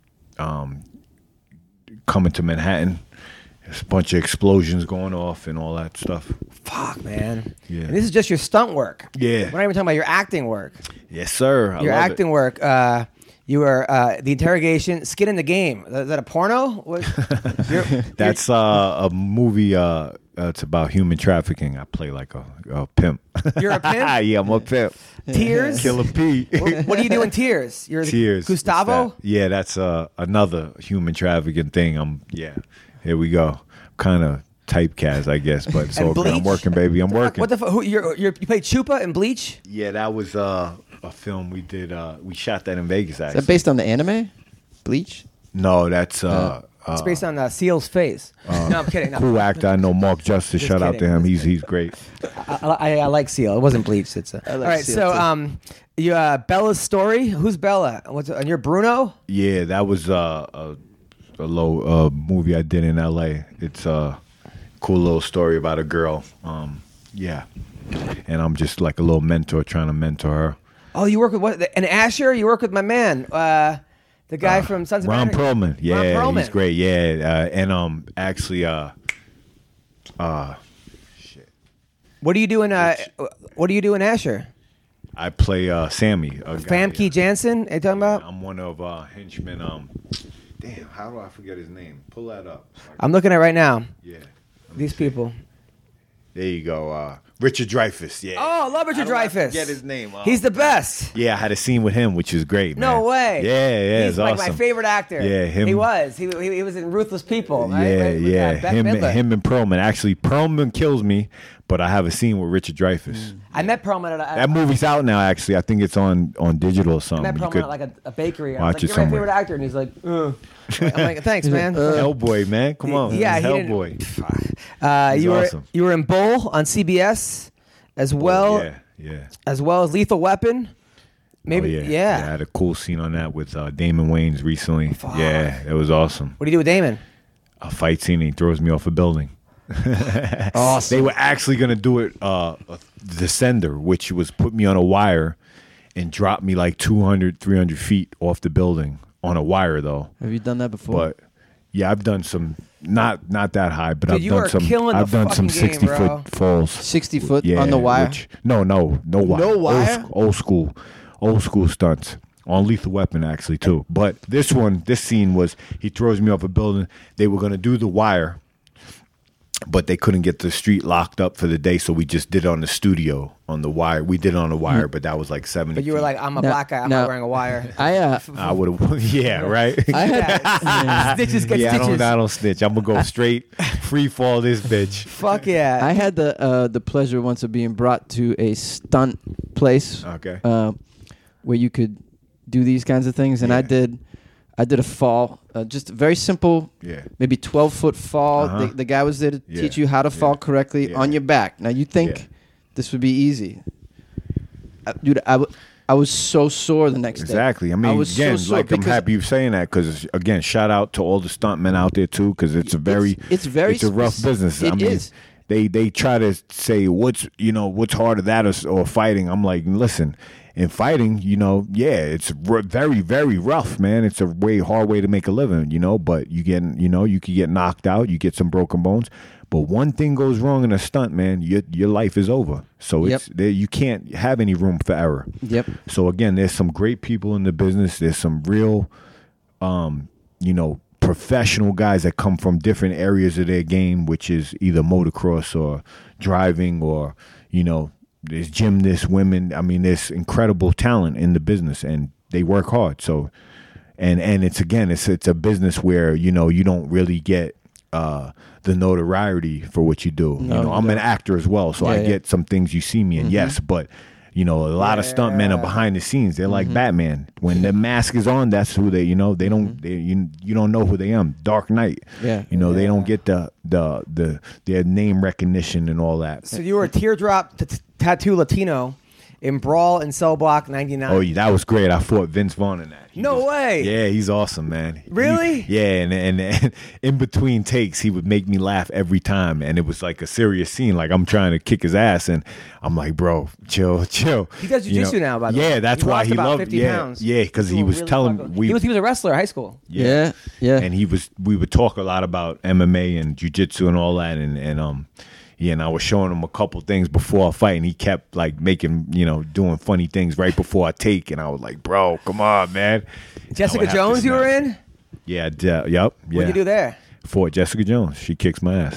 um, coming to Manhattan. There's a bunch of explosions going off and all that stuff. Fuck, man. Yeah. And this is just your stunt work. Yeah. We're not even talking about your acting work. Yes, sir. I your love acting it. work. Uh, you were uh, the interrogation, Skin in the Game. Is that a porno? What, you're- That's uh, a movie. Uh, uh, it's about human trafficking. I play like a, a pimp. You're a pimp? Yeah, I'm a pimp. Tears. Killer P. what, what do you do in Tears? You're the- Tears. Gustavo. What's that? Yeah, that's uh, another human trafficking thing. I'm yeah. Here we go. Kind of typecast, I guess, but it's And all good. I'm Bleach? working, baby. I'm working. What the fuck? Who, you're, you're, you played Chupa in Bleach? Yeah, that was uh, a film we did. Uh, we shot that in Vegas. Is Actually, that based on the anime? Bleach? no, that's uh, It's uh, based on uh, Seal's face. no, I'm kidding. No. cool actor. I know Mark Justice. Just Shout out to kidding. him. He's he's great. I, I, I like Seal. It wasn't Bleach. It's a, I like all right. Seal, so, too. um, you uh, Bella's story. Who's Bella? What's and you're Bruno? Yeah, that was uh, a a low uh, movie I did in L A. It's a cool little story about a girl. Um, yeah, and I'm just like a little mentor trying to mentor her. Oh, you work with what? And Asher. You work with my man, uh, the guy from Sons of Ron Anarchy. Perlman. Yeah, Ron Perlman. he's great. Yeah, uh, and um, actually, uh, uh, shit, What do you do in uh, What do you do in Asher? I play uh Sammy. A guy, Famke Janssen. Are you talking about? I'm one of uh henchmen. Um, damn, how do I forget his name? Pull that up. I'm looking at it right now. Yeah, These people. there you go. Uh, Richard Dreyfuss. Yeah. Oh, I love Richard How do I Dreyfuss. forget his name. Oh, He's the best. Yeah, I had a scene with him, which is great. No man. way. Yeah, yeah, He's it's like awesome. my favorite actor. Yeah, him- He was. He, he, he was in Ruthless People. Right? Yeah, Right with, uh, yeah. Bette him, Midler. him and Perlman. Actually, Perlman kills me, but I have a scene with Richard Dreyfuss. I met Perlman at a, That movie's out now. Actually, I think it's on on digital or I something. met You Perlman could- at like a, a bakery. And I was watch like, it "You're my somewhere." favorite actor," and he's like, Ugh. I'm like, "Thanks, man." Hellboy, man. Come on. Yeah, He's he didn't- Hellboy. Uh, He's you were awesome. you were in Bull on C B S, as well yeah, yeah. as well as Lethal Weapon. Maybe, Oh, yeah. yeah. I had a cool scene on that with uh, Damon Wayans recently. Fuck. Yeah, it was awesome. What do you do with Damon? A fight scene, and he throws me off a building. Awesome. They were actually going to do it, uh, a descender, which was put me on a wire and drop me like two hundred, three hundred feet off the building on a wire, though. Have you done that before? But yeah, I've done some, not not that high, but Dude, I've you done are some. killing the I've done some fucking game, sixty bro. foot falls. sixty foot Yeah, on the wire? which- no, no, no wire. No Old wire? sc- Old, school, old school stunts on Lethal Weapon actually too. But this one, this scene was he throws me off a building. They were gonna do the wire, but they couldn't get the street locked up for the day, so we just did it on the studio on the wire. We did it on the wire, but that was like seventy. But you were feet. like, "I'm a No, black guy. I'm no. not wearing a wire." I uh, I would have. Yeah, right. I had Yeah. Stitches get yeah, I stitches. don't, I don't snitch. I'm gonna go straight free fall this bitch. Fuck yeah. I had the uh, the pleasure once of being brought to a stunt place Okay. uh, where you could do these kinds of things, and I Yeah. did I did a fall, uh, just a very simple, Yeah. maybe twelve foot fall. Uh-huh. The, the guy was there to teach Yeah. you how to fall Yeah. correctly Yeah. on your back. Now you think Yeah. this would be easy. uh, dude, I, w- I was so sore the next day. Exactly. I mean, I was again, so sore like I'm because- happy you're saying that because again, shout out to all the stuntmen out there too because it's a very, It's- it's very it's a rough spec- business. it I mean, is. they they try to say what's you know what's harder that or, or fighting. I'm like, listen, in fighting, you know, yeah, it's r- very very rough, man. It's a way hard way to make a living, you know. But you get you know you could get knocked out, you get some broken bones. But one thing goes wrong in a stunt, man, your your life is over. So it's Yep. there. You can't have any room for error. Yep. So again, there's some great people in the business. There's some real, um, you know, professional guys that come from different areas of their game, which is either motocross or driving or, you know, there's gymnasts, women. I mean, there's incredible talent in the business, and they work hard. So, and and it's again, it's it's a business where you know you don't really get. Uh, the notoriety for what you do. No, you know, you I'm an don't. actor as well, so Yeah, I yeah. get some things you see me in. Yes, but you know, a lot of stuntmen are behind the scenes. They're like Batman. When the mask is on, that's who they. You know, they don't. They you you don't know who they are. Dark Knight. Yeah. You know, they don't get the the the their name recognition and all that. So you were a teardrop t- t- tattoo Latino in Brawl in Cell Block ninety-nine. Oh, yeah, that was great. I fought Vince Vaughn in that. He No was- way. Yeah, he's awesome, man. He- Really? yeah, and, and and in between takes, he would make me laugh every time, and it was like a serious scene. Like I'm trying to kick his ass, and I'm like, bro, chill, chill. He does You jiu-jitsu know? now, by the way. Yeah, that's He why lost he about loved. fifty Yeah, pounds. yeah, because he Doing was really telling fucking- we he was he was a wrestler in high school. Yeah. Yeah. and he was we would talk a lot about M M A and jiu-jitsu and all that, and and um. Yeah, and I was showing him a couple things before a fight, and he kept like making, you know, doing funny things right before I take, and I was like, "Bro, come on, man." I Jessica would have to Jones, you were smash. in. Yeah, d- yep, yeah. What'd you do there? Fought Jessica Jones. She kicks my ass.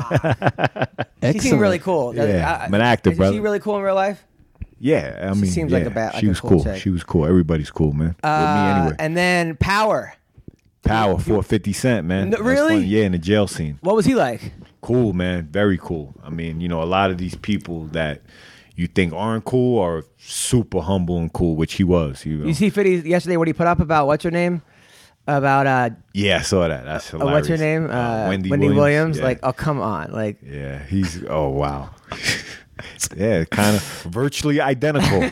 She seemed really cool. Yeah, I- I'm an actor, is brother. she really cool in real life? Yeah, I mean, seems yeah, like a ba- like she a was cool cool. chick. She was cool. Everybody's cool, man. With me Uh, anyway. And then Power. Power for fifty Cent, man. No, That was really? fun. Yeah, in the jail scene. What was he like? Cool, man. Very cool. I mean, you know, a lot of these people that you think aren't cool are super humble and cool, which he was. You, know? You see Fitty yesterday what he put up about what's her name? About uh, Yeah, I saw that. That's uh hilarious. what's her name? Uh, Wendy, Williams. Williams. Yeah. Like, oh come on, like Yeah, he's oh wow. Yeah, kind of virtually identical.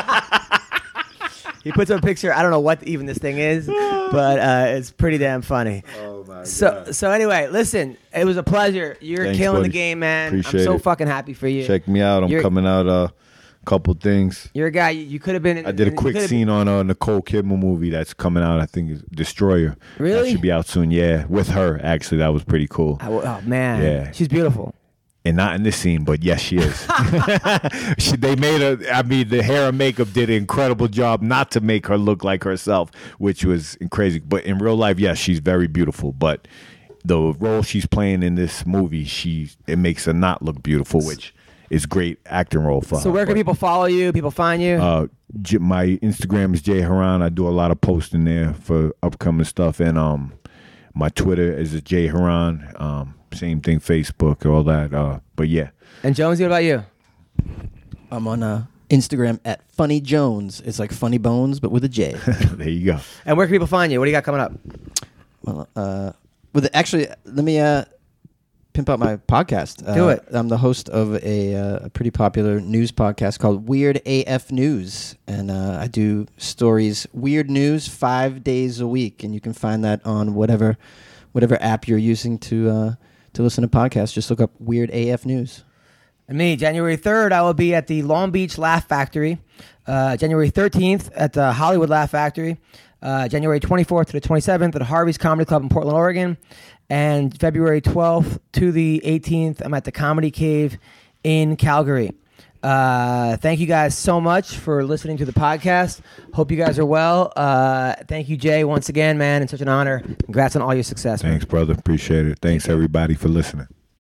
he puts up a picture. I don't know what even this thing is, but uh, it's pretty damn funny. Oh my So so anyway, listen, it was a pleasure. You're Thanks, killing buddy. the game, man. Appreciate I'm so it. fucking happy for you. Check me out. I'm You're- coming out a uh, couple things. You're a guy. You, you could have been. In, I did a you quick could've- scene on a Nicole Kidman movie that's coming out. I think it's Destroyer. Really? That should be out soon. Yeah, with her actually. That was pretty cool. I w- oh man, Yeah. she's beautiful. And not in this scene, but yes, she is. she, they made her. I mean, the hair and makeup did an incredible job not to make her look like herself, which was crazy. But in real life, yes, she's very beautiful. But the role she's playing in this movie, she it makes her not look beautiful, which is great acting role for her. So where can But, people follow you? People find you? Uh, J- my Instagram is Jay Haran. I do a lot of posting there for upcoming stuff, and um, my Twitter is Jay Haran. Um, same thing, Facebook, all that. Uh, but yeah. and Jonesy, what about you? I'm on uh, Instagram at Funny Jones. It's like Funny Bones, but with a J. There you go. And where can people find you? What do you got coming up? well, uh, with the, actually, let me uh, pimp out my podcast. Uh, Do it. I'm the host of a, uh, a pretty popular news podcast called Weird A F News, and uh, I do stories, weird news, five days a week, and you can find that on whatever whatever app you're using to uh, to listen to podcasts. Just look up Weird A F News. And me, January third, I will be at the Long Beach Laugh Factory. Uh, January thirteenth at the Hollywood Laugh Factory. Uh, January twenty-fourth to the twenty-seventh at Harvey's Comedy Club in Portland, Oregon. And February twelfth to the eighteenth, I'm at the Comedy Cave in Calgary. Uh, thank you guys so much for listening to the podcast. Hope you guys are well. Uh, thank you, Jay, once again, man. It's such an honor. Congrats on all your success, man. Thanks, brother. Appreciate it. Thanks, everybody, for listening.